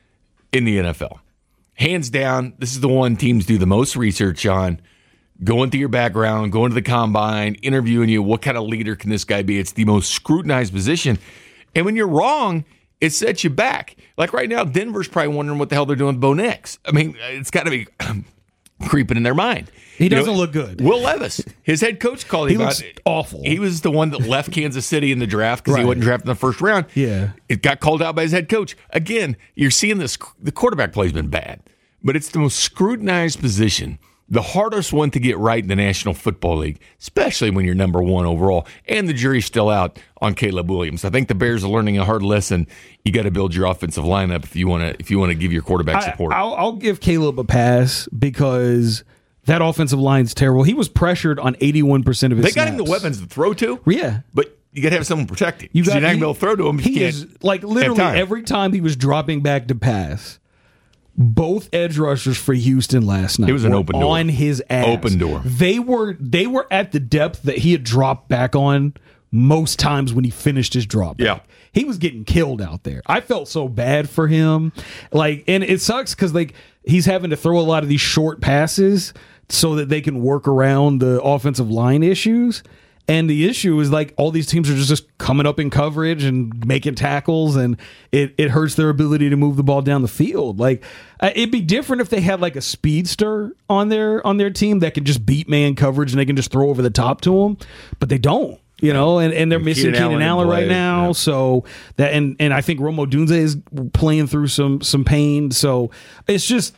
in the N F L. Hands down, this is the one teams do the most research on. Going through your background, going to the combine, interviewing you. What kind of leader can this guy be? It's the most scrutinized position. And when you're wrong, it sets you back. Like right now, Denver's probably wondering what the hell they're doing with Bo Nix. I mean, it's got to be creeping in their mind.
He
You know,
doesn't look good.
Will Levis, his head coach called
He
him
looks
out.
awful.
He was the one that left Kansas City in the draft because he
Right.
wasn't drafted in the first round.
Yeah.
It got called out by his head coach. Again, you're seeing this. The quarterback play's been bad, but it's the most scrutinized position, the hardest one to get right in the National Football League, especially when you're number one overall, and the jury's still out on Caleb Williams. I think the Bears are learning a hard lesson. You got to build your offensive lineup if you want to. If you want to give your quarterback support.
I, I'll, I'll give Caleb a pass because that offensive line's terrible. He was pressured on eighty-one percent of his
they got
snaps.
him the weapons to throw to.
Yeah.
But you got to have someone protect him.
You
So
got
you're not going
he-
to be able to throw to him. If
He
you can't
is like
have
literally
time.
every time he was dropping back to pass. Both edge rushers for Houston last night.
It was an
were
open door.
on his ass.
Open door.
They were they were at the depth that he had dropped back on most times when he finished his drop back.
Yeah.
He was getting killed out there. I felt so bad for him. Like, and it sucks because like he's having to throw a lot of these short passes so that they can work around the offensive line issues. And the issue is like all these teams are just, just coming up in coverage and making tackles, and it, it hurts their ability to move the ball down the field. Like uh, it'd be different if they had like a speedster on their on their team that could just beat man coverage and they can just throw over the top to them, but they don't. You know, and, and they're and missing Keenan, Keenan Allen, Allen right now, yeah. so that and and I think Rome Odunze is playing through some some pain. So it's just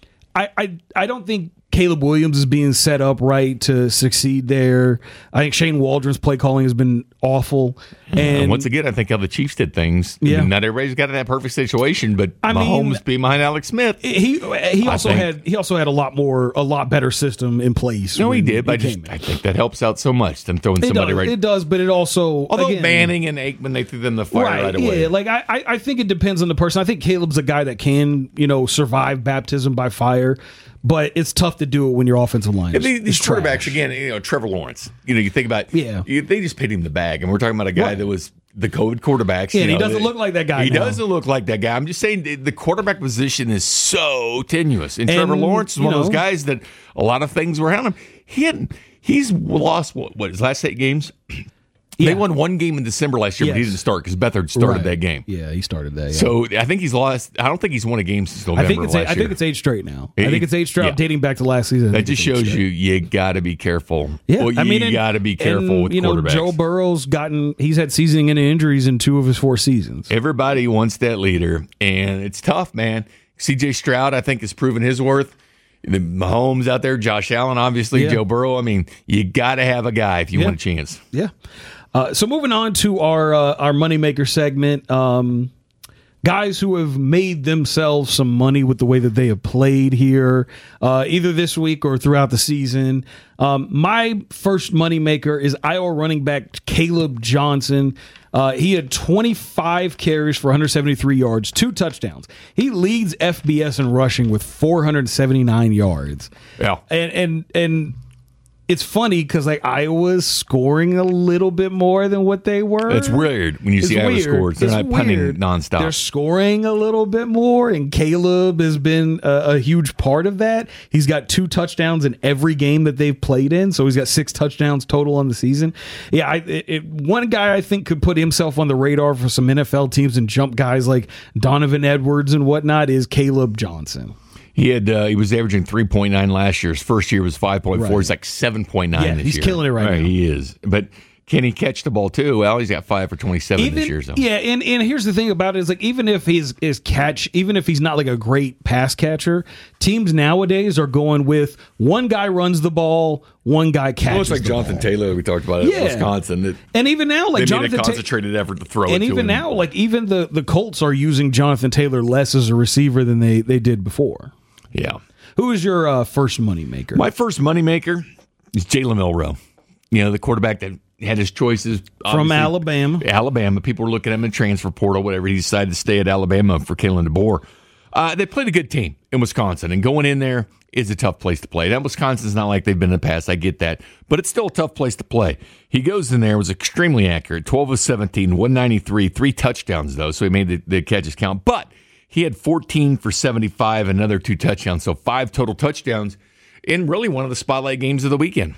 I I I don't think Caleb Williams is being set up right to succeed there. I think Shane Waldron's play calling has been awful. And,
and once again, I think how the Chiefs did things.
Yeah.
I mean, not everybody's got in that perfect situation, but
I
Mahomes
mean,
being behind Alex Smith.
He he also had he also had a lot more a lot better system in place.
No, he did, but I, just, I think that helps out so much than throwing
it
somebody
does,
right.
It does, but it also
although
again,
Manning and Aikman, they threw them the fire right, right away.
Yeah, like I I think it depends on the person. I think Caleb's a guy that can you know survive baptism by fire. But it's tough to do it when your offensive line is
these, these quarterbacks,
trash.
again, you know, Trevor Lawrence. You know, you think about,
yeah.
you, they just paid him the bag. And we're talking about a guy
right.
that was the COVID quarterbacks.
Yeah,
you
and
know,
he doesn't
they,
look like that guy
He
now.
doesn't look like that guy. I'm just saying the, the quarterback position is so tenuous. And,
and
Trevor Lawrence is one
know,
of those guys that a lot of things were around him. He hadn't, he's lost, what, what his last eight games?
Yeah.
They won one game in December last year,
yes.
but he didn't start because Beathard started
right.
that game.
Yeah, he started that. Yeah.
So I think he's lost. I don't think he's won a game since November
I think it's
of
eight,
last
I
year.
think it's eight straight now.
It,
I think it's eight straight
yeah.
dating back to last season.
That just shows you you got to be careful.
Yeah,
well, you
I mean,
got to be careful
and,
with
you know,
quarterbacks.
Joe Burrow's gotten he's had season-ending injuries in two of his four seasons.
Everybody wants that leader, and it's tough, man. C J Stroud, I think, has proven his worth. The Mahomes out there, Josh Allen, obviously,
yeah.
Joe Burrow. I mean, you got to have a guy if you
yeah.
want a chance.
Yeah. Uh, so moving on to our uh, our moneymaker segment, um, guys who have made themselves some money with the way that they have played here, uh, either this week or throughout the season. Um, my first moneymaker is Iowa running back Caleb Johnson. Uh, he had twenty-five carries for one hundred seventy-three yards, two touchdowns. He leads F B S in rushing with four hundred seventy-nine yards.
Yeah,
and and and. It's funny because like Iowa's scoring a little bit more than what they were.
it's weird when you
it's
see Iowa
weird.
scores. They're
it's
not punting
weird.
nonstop.
They're scoring a little bit more, and Caleb has been a, a huge part of that. He's got two touchdowns in every game that they've played in, so he's got six touchdowns total on the season. Yeah, I, it, it, one guy I think could put himself on the radar for some N F L teams and jump guys like Donovan Edwards and whatnot is Caleb Johnson.
He had uh, he was averaging three point nine last year. His first year was five point four.
Right.
He's like seven point nine
yeah,
this
he's
year.
He's killing it right, right now.
He is. But can he catch the ball too? Well, he's got five for twenty-seven
even,
this year. So.
Yeah, and, and here's the thing about it is like even if his his catch, even if he's not like a great pass catcher, teams nowadays are going with one guy runs the ball, one guy catches.
Well, it's like
the
Jonathan
ball.
Taylor we talked about
yeah.
at Wisconsin. That
and even now, like
they
Jonathan
made a concentrated Ta- effort to throw
and
it.
even
to him.
now, like even the the Colts are using Jonathan Taylor less as a receiver than they they did before.
Yeah.
Who is your uh, first moneymaker?
My first moneymaker is Jalen Milroe. You know, the quarterback that had his choices.
From Alabama.
Alabama. People were looking at him in transfer portal, whatever. He decided to stay at Alabama for Kalen DeBoer. Uh, they played a good team in Wisconsin, and going in there is a tough place to play. Now, Wisconsin's not like they've been in the past. I get that. But it's still a tough place to play. He goes in there, was extremely accurate, twelve of seventeen, one ninety-three, three touchdowns, though, so he made the, the catches count. But he had fourteen for seventy-five, another two touchdowns, so five total touchdowns in really one of the spotlight games of the weekend.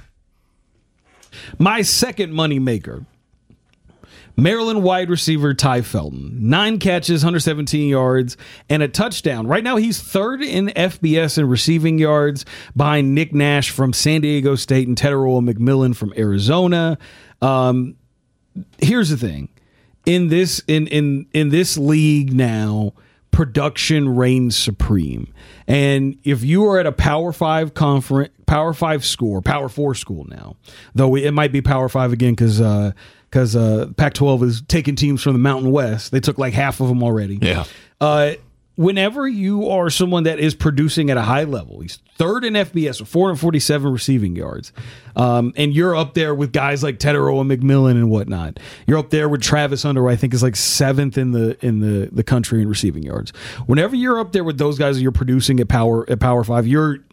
My second moneymaker, Maryland wide receiver Ty Felton. Nine catches, one hundred seventeen yards, and a touchdown. Right now, he's third in F B S in receiving yards behind Nick Nash from San Diego State and Teteroa McMillan from Arizona. Um, here's the thing. In this in in in this league now, production reigns supreme. And if you are at a Power Five conference, Power Five school, Power Four school now, though it might be Power Five again because uh, because uh, Pac twelve is taking teams from the Mountain West. They took like half of them already.
Yeah.
Uh, whenever you are someone that is producing at a high level, he's third in F B S with four hundred forty-seven receiving yards. Um, and you're up there with guys like Teteroa McMillan and whatnot. You're up there with Travis Hunter, I think is like seventh in the in the, the country in receiving yards. Whenever you're up there with those guys that you're producing at power at Power Five, you're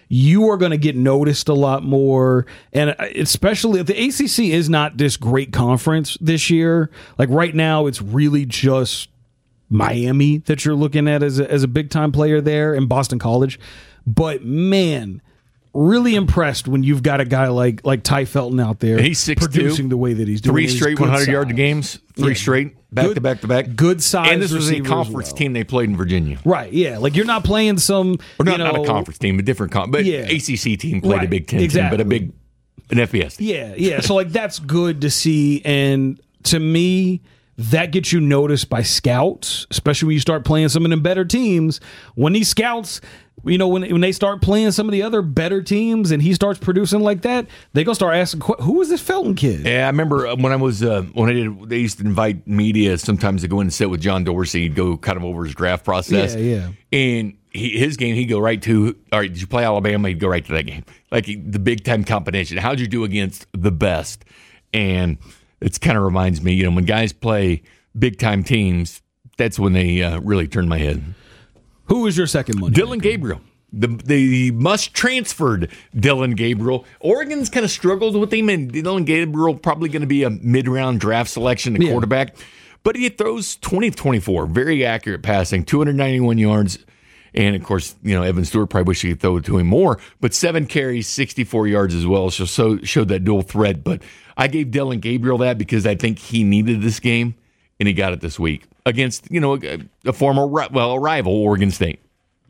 you are going to get noticed a lot more. And especially the A C C is not this great conference this year. Like right now, it's really just Miami that you're looking at as a, as a big time player there, in Boston College. But man, really impressed when you've got a guy like like Ty Felton out there.
And he's six
producing the way that he's doing.
Three straight one hundred yard games. Three yeah. straight back
good,
to back to back.
Good size.
And this was a conference
well.
team they played in Virginia.
Right. Yeah. Like you're not playing some.
Or not,
you know,
not a conference team, a different con- but
yeah.
A C C team played
right.
a Big Ten
exactly.
team, but a big an F B S team.
Yeah. Yeah. So like that's good to see, and to me, that gets you noticed by scouts, especially when you start playing some of them better teams. When these scouts, you know, when when they start playing some of the other better teams and he starts producing like that, they gonna start asking, who is this Felton kid?
Yeah, I remember when I was uh, when I did. They used to invite media sometimes to go in and sit with John Dorsey. He'd go kind of over his draft process.
Yeah, yeah.
And he, his game, he'd go right to. All right, did you play Alabama? He'd go right to that game, like the big time competition. How'd you do against the best? And it's kind of reminds me, you know, when guys play big time teams, that's when they uh, really turn my head.
Who is your second one?
Dylan Gabriel. The the must transferred Dylan Gabriel. Oregon's kind of struggled with him, and Dylan Gabriel probably going to be a mid round draft selection at
yeah.
quarterback. But he throws twenty of twenty-four, very accurate passing, two hundred ninety-one yards. And of course, you know, Evan Stewart probably wish he could throw it to him more, but seven carries, sixty-four yards as well. So, so showed that dual threat. But I gave Dylan Gabriel that because I think he needed this game, and he got it this week against, you know, a, a former, well, a rival, Oregon State.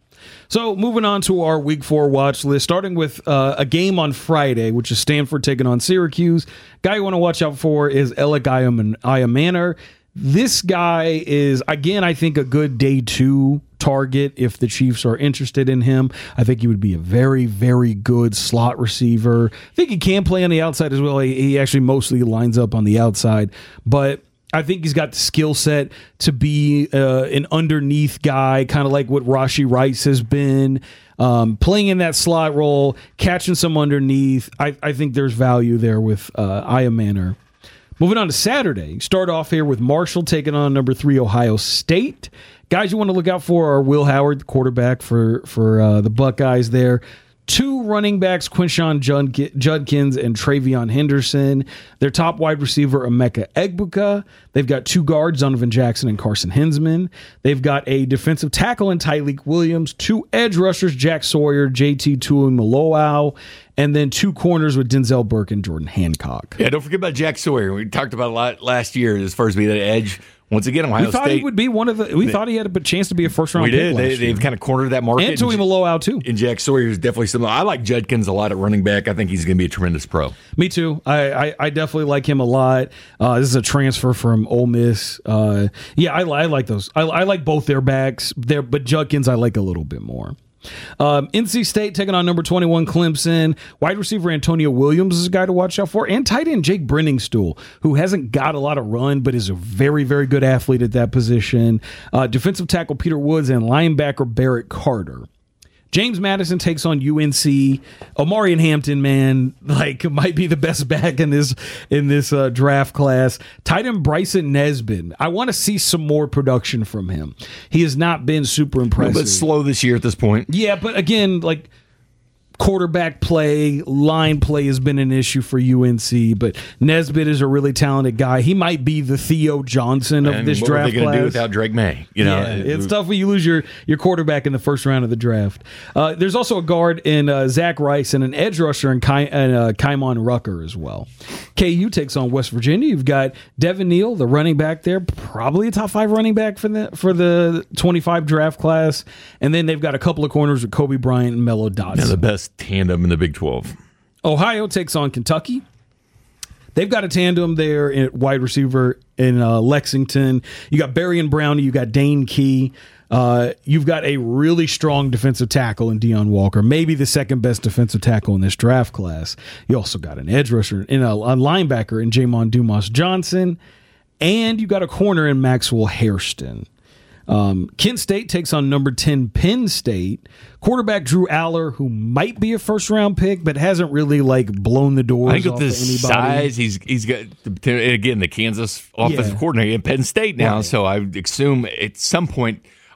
So moving on to our week four watch list, starting with uh, a game on Friday, which is Stanford taking on Syracuse. Guy you want to watch out for is Alec Iamanair. This guy is, again, I think a good day two target if the Chiefs are interested in him. I think he would be a very, very good slot receiver. I think he can play on the outside as well. He, he actually mostly lines up on the outside, but I think he's got the skill set to be uh, an underneath guy, kind of like what Rashee Rice has been, um, playing in that slot role, catching some underneath. I, I think there's value there with uh, Iamanair. Moving on to Saturday, start off here with Marshall taking on number three Ohio State. Guys you want to look out for are Will Howard, the quarterback for, for uh, the Buckeyes there. Two running backs, Quinshawn Judkins and Travion Henderson. Their top wide receiver, Emeka Egbuka. They've got two guards, Donovan Jackson and Carson Hinsman. They've got a defensive tackle in Tyleek Williams, two edge rushers, Jack Sawyer, J T Tuimoloau, and then two corners with Denzel Burke and Jordan Hancock.
Yeah, don't forget about Jack Sawyer. We talked about a lot last year as far as being that edge. Once again, Ohio
we thought
State,
he would be one of the. We they, thought he had a chance to be a first round.
We
pick
did.
Last
they,
year.
They've kind of cornered that market.
And Tuimoloau too.
And Jack Sawyer is definitely similar. I like Judkins a lot at running back. I think he's going to be a tremendous pro.
Me too. I, I, I definitely like him a lot. Uh, this is a transfer from Ole Miss. Uh, yeah, I, I like those. I, I like both their backs. There, but Judkins I like a little bit more. Um, N C State taking on number twenty-one Clemson. Wide receiver Antonio Williams is a guy to watch out for, and tight end Jake Brenningstool, who hasn't got a lot of run but is a very, very good athlete at that position. Uh, defensive tackle Peter Woods and linebacker Barrett Carter. James Madison takes on U N C. Omarion Hampton, man, like might be the best back in this in this uh, draft class. Tight end Bryson Nesbitt. I want to see some more production from him. He has not been super impressive.
A little bit slow this year at this point.
Yeah, but again, like quarterback play, line play has been an issue for U N C, but Nesbitt is a really talented guy. He might be the Theo Johnson of
and
this
what
draft
are they going to
class.
do without Drake May? You know,
yeah, it's tough when you lose your, your quarterback in the first round of the draft. Uh, there's also a guard in uh, Zach Rice and an edge rusher in Ky- and, uh, Kaimon Rucker as well. K U takes on West Virginia. You've got Devin Neal, the running back there, probably a top five running back for the for the twenty-five draft class. And then they've got a couple of corners with Kobe Bryant and Mello Dotson.
Yeah, the best tandem in the Big twelve.
Ohio takes on Kentucky. They've got a tandem there at wide receiver in uh, Lexington. You got Barry and Brownie. You got Dane Key. Uh, you've got a really strong defensive tackle in Deion Walker, maybe the second best defensive tackle in this draft class. You also got an edge rusher and a, a linebacker in Jamon Dumas Johnson, and you got a corner in Maxwell Hairston. Um, Kent State takes on number ten Penn State. Quarterback Drew Aller, who might be a first round pick, but hasn't really like blown the doors.
I think
off
with his
anybody.
size, he's he's got again the Kansas offensive
Yeah.
coordinator in Penn State now.
Right.
So I would assume at some point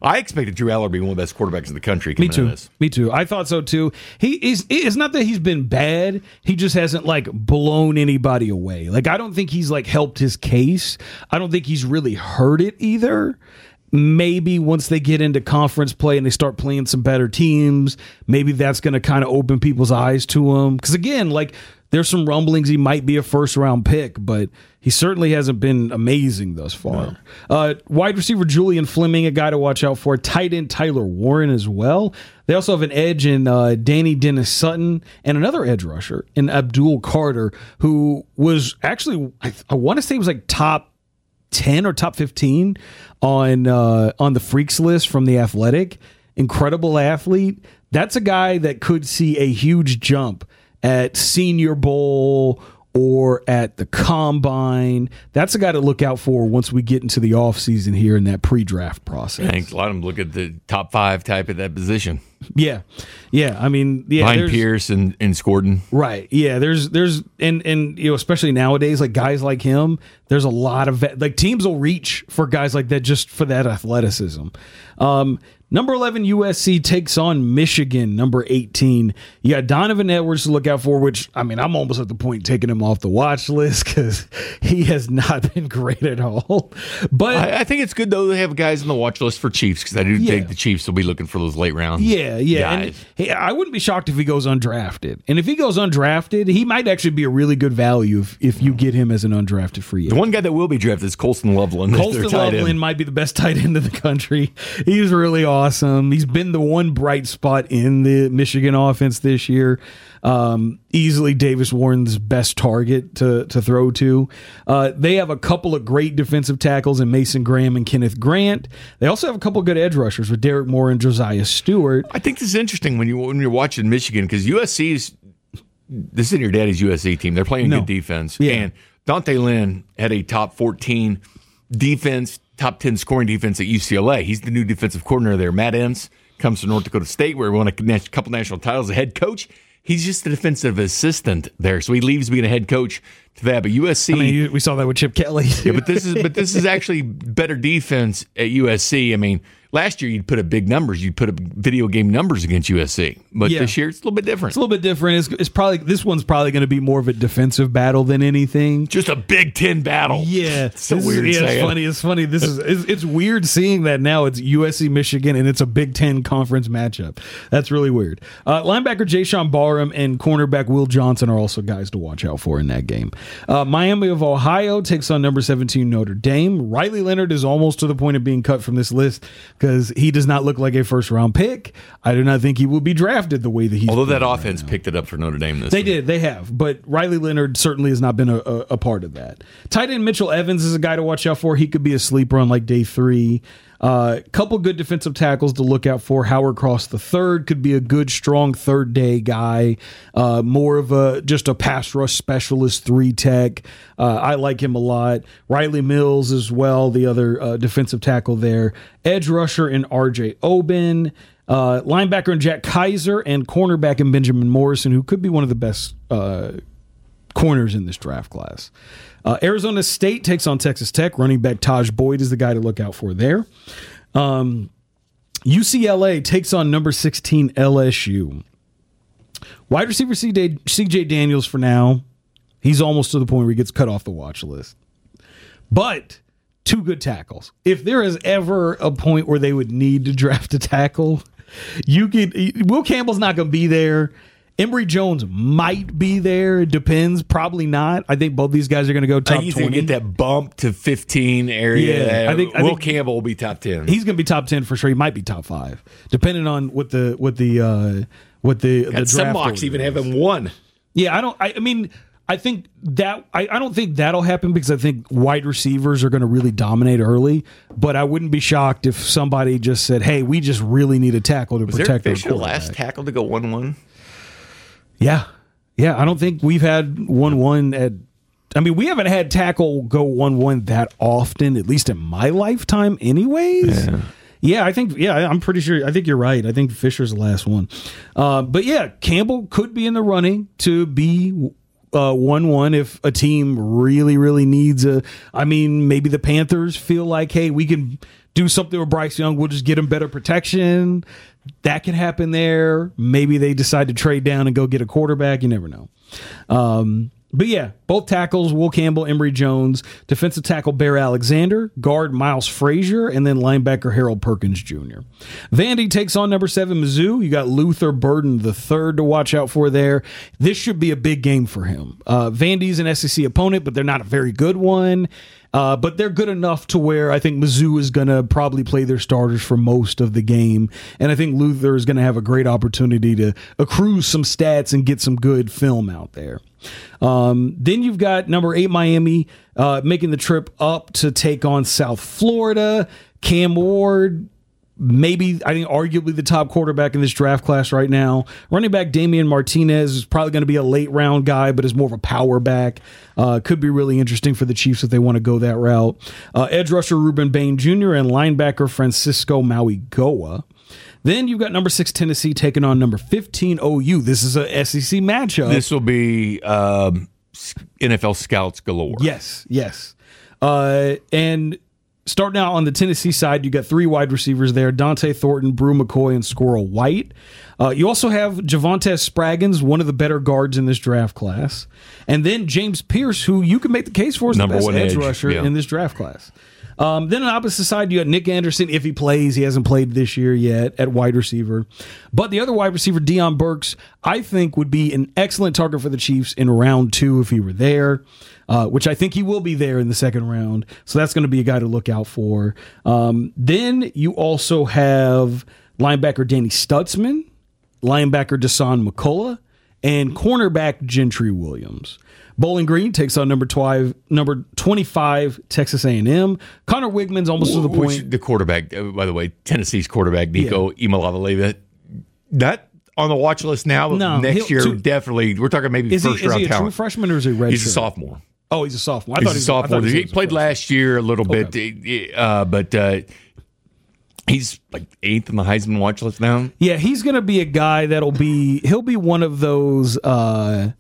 I expected Drew Aller to be one of the best quarterbacks in the country.
Me too.
This.
Me too. I thought so too. He is. It's not that he's been bad. He just hasn't like blown anybody away. Like I don't think he's like helped his case. I don't think he's really hurt it either. Maybe once they get into conference play and they start playing some better teams, maybe that's going to kind of open people's eyes to him. Because again, like there's some rumblings he might be a first round pick, but he certainly hasn't been amazing thus far. No. Uh, wide receiver Julian Fleming, a guy to watch out for. Tight end Tyler Warren as well. They also have an edge in uh, Danny Dennis Sutton and another edge rusher in Abdul Carter, who was actually, I, I want to say, was like top ten or top fifteen on uh, on the Freaks list from The Athletic. Incredible athlete. That's a guy that could see a huge jump at Senior Bowl or at the Combine. That's a guy to look out for once we get into the offseason here in that pre-draft process.
I think a lot of them look at the top five type at that position.
Yeah. Yeah. I mean, yeah.
Behind Pierce and, and Scorden.
Right. Yeah. There's, there's, and, and, you know, especially nowadays, like guys like him, there's a lot of, like teams will reach for guys like that just for that athleticism. Um, Number eleven, U S C takes on Michigan, number eighteen. You got Donovan Edwards to look out for, which, I mean, I'm almost at the point taking him off the watch list because he has not been great at all. But
I, I think it's good, though, they have guys on the watch list for Chiefs because I do
yeah.
think the Chiefs will be looking for those late round
Yeah, yeah. And,
guys.
hey, I wouldn't be shocked if he goes undrafted. And if he goes undrafted, he might actually be a really good value if, if you get him as an undrafted free agent.
The one guy that will be drafted is Colston Loveland.
Colston Loveland might be the best tight end in the country. He's really awesome. He's been the one bright spot in the Michigan offense this year. Um, easily Davis Warren's best target to, to throw to. Uh, they have a couple of great defensive tackles in Mason Graham and Kenneth Grant. They also have a couple of good edge rushers with Derek Moore and Josiah Stewart.
I think this is interesting when, you, when you're watching Michigan because U S C's, this isn't your daddy's U S C team. They're playing
no.
good defense.
Yeah.
And Dante Lynn had a top fourteen defense, top ten scoring defense at U C L A. He's the new defensive coordinator there. Matt Entz comes from North Dakota State where he won a couple national titles as a head coach. He's just a defensive assistant there, so he leaves being a head coach to that. But U S C,
I mean, we saw that with Chip Kelly.
yeah, but this is but this is actually better defense at U S C. I mean, last year you'd put up big numbers, you'd put up video game numbers against U S C, but
yeah.
this year it's a little bit different.
It's a little bit different. It's, it's probably this one's probably going to be more of a defensive battle than anything.
Just a Big Ten battle.
Yeah,
it's so
this
weird.
Is, yeah,
saying.
it's funny. It's funny. This is it's, it's weird seeing that now. It's U S C Michigan and it's a Big Ten conference matchup. That's really weird. Uh, linebacker Jayshawn Barham and cornerback Will Johnson are also guys to watch out for in that game. Uh, Miami of Ohio takes on number seventeen Notre Dame. Riley Leonard is almost to the point of being cut from this list because he does not look like a first round pick. I do not think he will be drafted the way that he's.
Although that offense right picked it up for Notre Dame this
They
week.
did. They have. But Riley Leonard certainly has not been a, a, a part of that. Tight end Mitchell Evans is a guy to watch out for. He could be a sleeper on like day three. A uh, couple good defensive tackles to look out for. Howard Cross the third could be a good, strong third day guy. Uh, more of a just a pass rush specialist, three tech. Uh, I like him a lot. Riley Mills as well, the other uh, defensive tackle there. Edge rusher in R J Oben. Uh, linebacker in Jack Kaiser and cornerback in Benjamin Morrison, who could be one of the best uh, corners in this draft class. Uh, Arizona State takes on Texas Tech. Running back Taj Boyd is the guy to look out for there. Um, U C L A takes on number sixteen L S U. Wide receiver C J Daniels for now. He's almost to the point where he gets cut off the watch list. But two good tackles. If there is ever a point where they would need to draft a tackle, you could. Will Campbell's not going to be there. Emory Jones might be there. It depends. Probably not. I think both these guys are going to go top
I think he's
twenty.
going to get that bump to fifteen area.
Yeah, I think I
Will
think
Campbell will be top ten.
He's going to be top ten for sure. He might be top five, depending on what the what the uh, what the, the draft
some mocks
order
even
is.
have him one.
Yeah, I don't. I, I mean, I think that I, I don't think that'll happen because I think wide receivers are going to really dominate early. But I wouldn't be shocked if somebody just said, "Hey, we just really need a tackle to
Was
protect
there
our
Fisher
quarterback."
last tackle to go one one?
Yeah, yeah. I don't think we've had one one at. I mean, we haven't had tackle go one one that often, at least in my lifetime, anyways.
Yeah.
Yeah, I think, yeah, I'm pretty sure. I think you're right. I think Fisher's the last one. Uh, but yeah, Campbell could be in the running to be uh, one one if a team really, really needs a. I mean, maybe the Panthers feel like, hey, we can do something with Bryce Young. We'll just get him better protection. That can happen there. Maybe they decide to trade down and go get a quarterback. You never know. Um, But yeah, both tackles, Will Campbell, Emory Jones, defensive tackle Bear Alexander, guard Miles Frazier, and then linebacker Harold Perkins Junior Vandy takes on number seven Mizzou. You got Luther Burden the third to watch out for there. This should be a big game for him. Uh, Vandy's an S E C opponent, but they're not a very good one. Uh, but they're good enough to where I think Mizzou is going to probably play their starters for most of the game. And I think Luther is going to have a great opportunity to accrue some stats and get some good film out there. Um, then you've got number eight Miami uh, making the trip up to take on South Florida. Cam Ward, maybe, I think, arguably the top quarterback in this draft class right now. Running back Damian Martinez is probably going to be a late round guy, but is more of a power back. Uh, could be really interesting for the Chiefs if they want to go that route. Uh, edge rusher Ruben Bain Junior and linebacker Francisco Mauigoa. Then you've got number six Tennessee taking on number fifteen O U. This is a S E C matchup.
This will be um, N F L scouts galore.
Yes, yes. Uh, and starting out on the Tennessee side, you got three wide receivers there: Dante Thornton, Brew McCoy, and Squirrel White. Uh, you also have Javonte Spraggins, one of the better guards in this draft class, and then James Pierce, who you can make the case for as
Number
the best
one
edge
edge,
rusher
yeah.
in this draft class. Um, then on the opposite side, you got Nick Anderson. If he plays, he hasn't played this year yet at wide receiver. But the other wide receiver, Deion Burks, I think would be an excellent target for the Chiefs in round two if he were there, uh, which I think he will be there in the second round. So that's going to be a guy to look out for. Um, then you also have linebacker Danny Stutzman, linebacker Dasan McCullough, and cornerback Gentry Williams. Bowling Green takes on number twelve, number twenty-five Texas A and M. Connor Wigman's almost to the
Which,
point.
the quarterback, uh, by the way, Tennessee's quarterback, Nico yeah. Imalava, that on the watch list now.
No,
next year,
too,
definitely. We're talking maybe
is
first
he, is
round
he a
talent.
True freshman or is he red?
He's
shirt?
a sophomore.
Oh, he's a sophomore. I
he's
thought
a
he was,
sophomore.
I thought
he,
he
he played last year a little
okay.
bit, uh, but uh, he's like eighth in the Heisman watch list now.
Yeah, he's going to be a guy that'll be. He'll be one of those. Uh,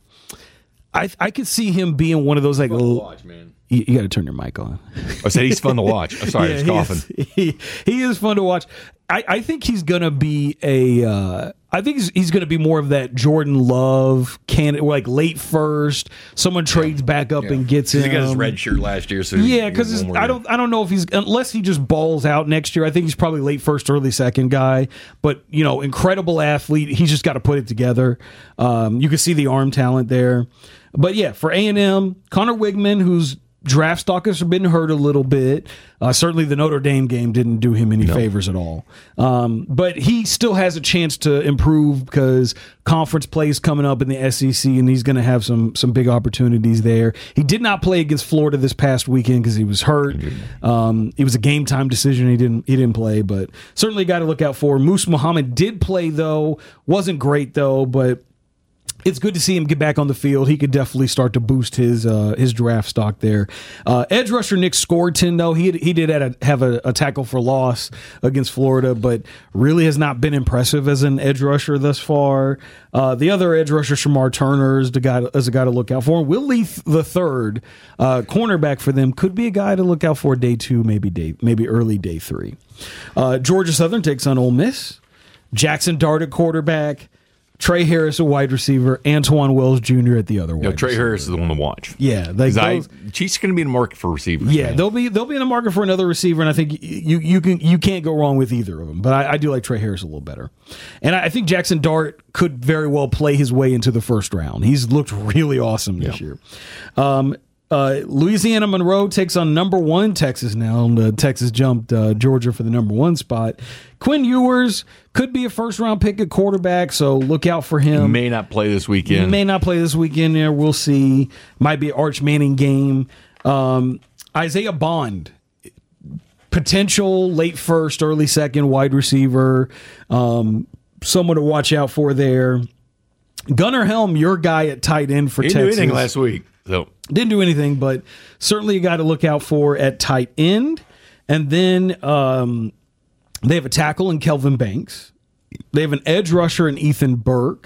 I I could see him being one of those like.
Fun to watch, man.
You, you got to turn your mic on.
I said he's fun to watch. I'm sorry,
yeah,
I was coughing.
He is, he, he is fun to watch. I, I think he's going to be a. Uh, I think he's, he's going to be more of that Jordan Love candidate, like late first. Someone trades yeah. back up yeah. and gets him.
He got his red shirt last year, so
yeah. Because I don't I don't know if he's unless he just balls out next year. I think he's probably late first, early second guy. But you know, incredible athlete. He's just got to put it together. Um, you can see the arm talent there. But yeah, for A and M, Connor Wigman, who's draft stock has been hurt a little bit. Uh, certainly the Notre Dame game didn't do him any no. favors at all. Um, but he still has a chance to improve because conference play is coming up in the S E C, and he's going to have some some big opportunities there. He did not play against Florida this past weekend because he was hurt. Um, it was a game time decision. He didn't he didn't play, but certainly got to look out for. Moose Muhammad did play, though. Wasn't great, though, but it's good to see him get back on the field. He could definitely start to boost his uh, his draft stock there. Uh, edge rusher Nick Scorton, though, he he did have, a, have a, a tackle for loss against Florida, but really has not been impressive as an edge rusher thus far. Uh, the other edge rusher, Shamar Turner, is, the guy, is a guy to look out for. Will Leith the third, uh, cornerback for them, could be a guy to look out for day two, maybe day maybe early day three. Uh, Georgia Southern takes on Ole Miss. Jackson Dart at quarterback. Trey Harris, a wide receiver, Antoine Wells Junior at the other wide
no, Trey
receiver.
Harris is the one to watch.
Yeah, like
those, I, Chiefs going to be in the market for receivers.
Yeah,
man.
they'll be they'll be in the market for another receiver, and I think you you can you can't go wrong with either of them. But I, I do like Trey Harris a little better, and I, I think Jackson Dart could very well play his way into the first round. He's looked really awesome this yeah. year. Um, Uh, Louisiana Monroe takes on number one Texas now. Uh, Texas jumped uh, Georgia for the number one spot. Quinn Ewers could be a first round pick at quarterback, so look out for him.
He may not play this weekend.
He may not play this weekend. Yeah, we'll see. Might be an Arch Manning game. Um, Isaiah Bond, potential late first, early second wide receiver. Um, someone to watch out for there. Gunnar Helm, your guy at tight end for
he
Texas.
Didn't do anything last week. So
didn't do anything, but certainly a guy to look out for at tight end. And then um, they have a tackle in Kelvin Banks. They have an edge rusher in Ethan Burke.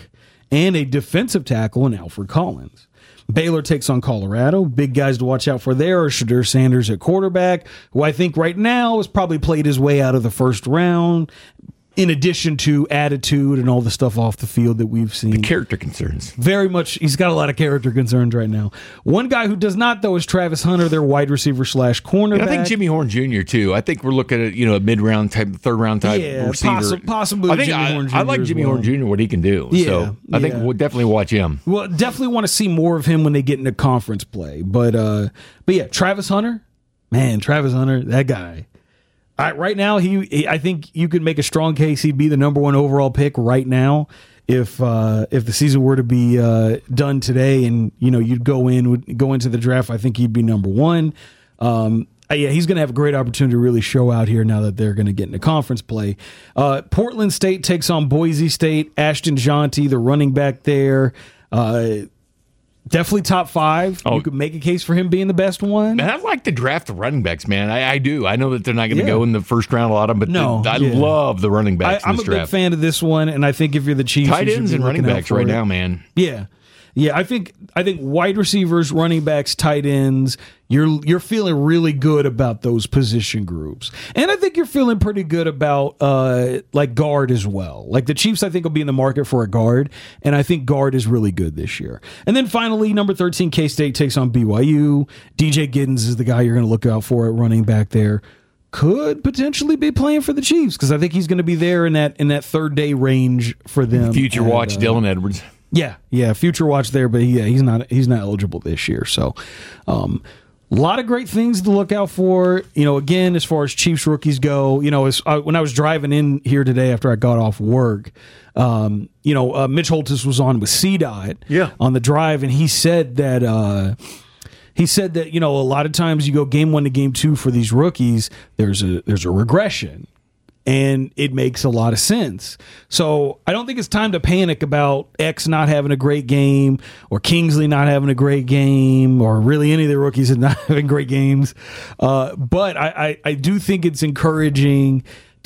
and a defensive tackle in Alfred Collins. Baylor takes on Colorado. Big guys to watch out for there are Shadur Sanders at quarterback, who I think right now has probably played his way out of the first round, in addition to attitude and all the stuff off the field that we've seen.
The character concerns.
Very much. He's got a lot of character concerns right now. One guy who does not, though, is Travis Hunter, their wide receiver slash cornerback.
And I think Jimmy Horn Junior, too. I think we're looking at, you know, a mid-round type, third-round type
yeah,
receiver.
Possi- possibly
I think
Jimmy
I,
Horn Junior
I like Jimmy
well.
Horn Junior, what he can do.
Yeah,
so I think
yeah.
we'll definitely watch him.
Well, definitely want to see more of him when they get into conference play. But, uh, but yeah, Travis Hunter, man, Travis Hunter, that guy. I, right now, he, he. I think you could make a strong case he'd be the number one overall pick right now if uh, if the season were to be uh, done today, and you know you'd go in would go into the draft. I think he'd be number one. Um, yeah, he's going to have a great opportunity to really show out here now that they're going to get into conference play. Uh, Portland State takes on Boise State. Ashton Jeanty, the running back there. Uh, Definitely top five. Oh. You could make a case for him being the best one.
Man, I like to draft the running backs, man. I, I do. I know that they're not going to
yeah.
go in the first round, a lot of them, but
no,
the, I
yeah.
love the running backs
I,
in
I'm
this
a
draft.
big fan of this one, and I think if you're the Chiefs,
tight
you
ends
should be
and running backs right
it.
now, man.
Yeah. Yeah, I think I think wide receivers, running backs, tight ends, you're you're feeling really good about those position groups. And I think you're feeling pretty good about uh, like guard as well. Like the Chiefs, I think, will be in the market for a guard, and I think guard is really good this year. And then finally, number thirteen, K-State takes on B Y U. D J Giddens is the guy you're going to look out for at running back there. Could potentially be playing for the Chiefs because I think he's going to be there in that in that third day range for them.
Future
and,
watch,
uh,
Dylan Edwards.
Yeah, yeah, future watch there, but yeah, he's not he's not eligible this year. So, um, a lot of great things to look out for. You know, again, as far as Chiefs rookies go, you know, as, uh, when I was driving in here today after I got off work, um, you know, uh, Mitch Holthus was on with C DOT
yeah.
on the drive, and he said that. Uh, He said that, you know, a lot of times you go game one to game two for these rookies, there's a there's a regression. And it makes a lot of sense. So I don't think it's time to panic about X not having a great game or Kingsley not having a great game or really any of the rookies not having great games. Uh, but I, I, I do think it's encouraging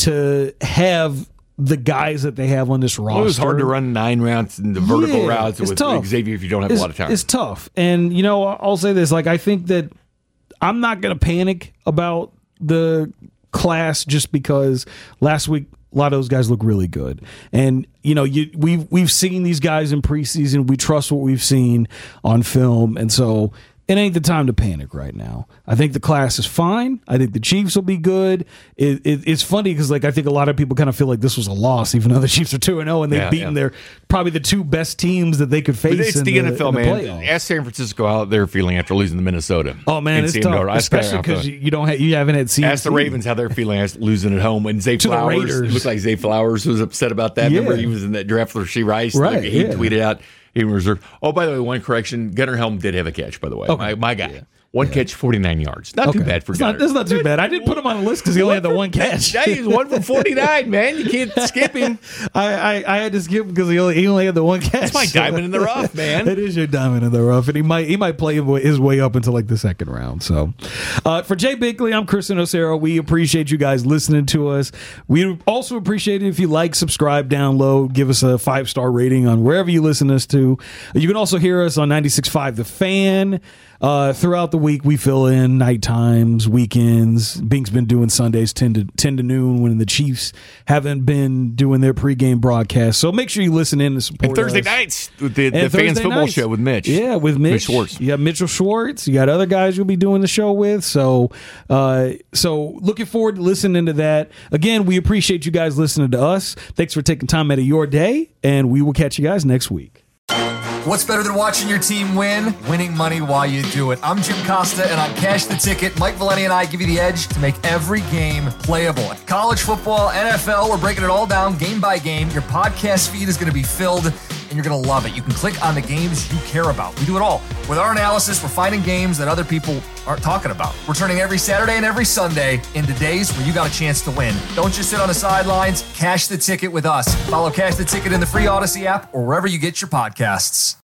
to have the guys that they have on this roster.
Well, it was hard to run nine routes and the vertical
yeah,
routes with
tough.
Xavier if you don't have
it's,
a lot of time.
It's tough. And, you know, I'll say this. Like, I think that I'm not going to panic about the class just because last week a lot of those guys look really good. And, you know, you, we've, we've seen these guys in preseason. We trust what we've seen on film. And so it ain't the time to panic right now. I think the class is fine. I think the Chiefs will be good. It, it, it's funny because, like, I think a lot of people kind of feel like this was a loss, even though the Chiefs are two and oh and they've
yeah,
beaten
yeah.
their probably the two best teams that they could face.
But it's
in
the,
the
N F L,
in the
man.
playoffs.
Ask San Francisco how they're feeling after losing to Minnesota.
Oh man, it's tough, especially because you, you don't have, you haven't had C M C.
Ask the Ravens how they're feeling after losing at home. And Zay
To the
Flowers,
Raiders.
it looked like Zay Flowers was upset about that.
Yeah.
Remember, he was in that draft for Rasheed Rice.
Right,
Like, he
yeah.
tweeted out he was reserved. Oh, by the way, one correction: Gunnar Helm did have a catch. By the way,
Okay.
my, my guy.
Yeah.
One
Yeah.
catch, forty-nine yards. Not too
Okay.
bad for
It's
Gunnar.
not, that's not too bad. I didn't put him on the list because he only had the one catch.
Yeah, he's one for forty-nine, man. You can't skip him.
I, I, I had to skip because he only he only had the one catch.
That's my diamond in the rough, man.
It is your diamond in the rough, and he might he might play his way up until like the second round. So, uh, for Jay Binkley, I'm Kristen Osero. We appreciate you guys listening to us. We also appreciate it if you like, subscribe, download, give us a five star rating on wherever you listen to us to. You can also hear us on ninety-six point five The Fan. Uh, throughout the week, we fill in night times, weekends. Bink's been doing Sundays ten to ten to noon when the Chiefs haven't been doing their pregame broadcast. So make sure you listen in and support
And Thursday
us.
nights, with the, the
And
Fans
Thursday
Football
nights.
Show with Mitch.
Yeah, with Mitch.
Mitch Schwartz.
You got Mitchell Schwartz. You got other guys you'll be doing the show with. So, uh, so looking forward to listening to that. Again, we appreciate you guys listening to us. Thanks for taking time out of your day, and we will catch you guys next week.
What's better than watching your team win? Winning money while you do it. I'm Jim Costa, and on Cash the Ticket, Mike Valeni and I give you the edge to make every game playable. College football, N F L, we're breaking it all down game by game. Your podcast feed is going to be filled, and you're going to love it. You can click on the games you care about. We do it all. With our analysis, we're finding games that other people aren't talking about. We're turning every Saturday and every Sunday into days where you got a chance to win. Don't just sit on the sidelines. Cash the Ticket with us. Follow Cash the Ticket in the free Odyssey app or wherever you get your podcasts.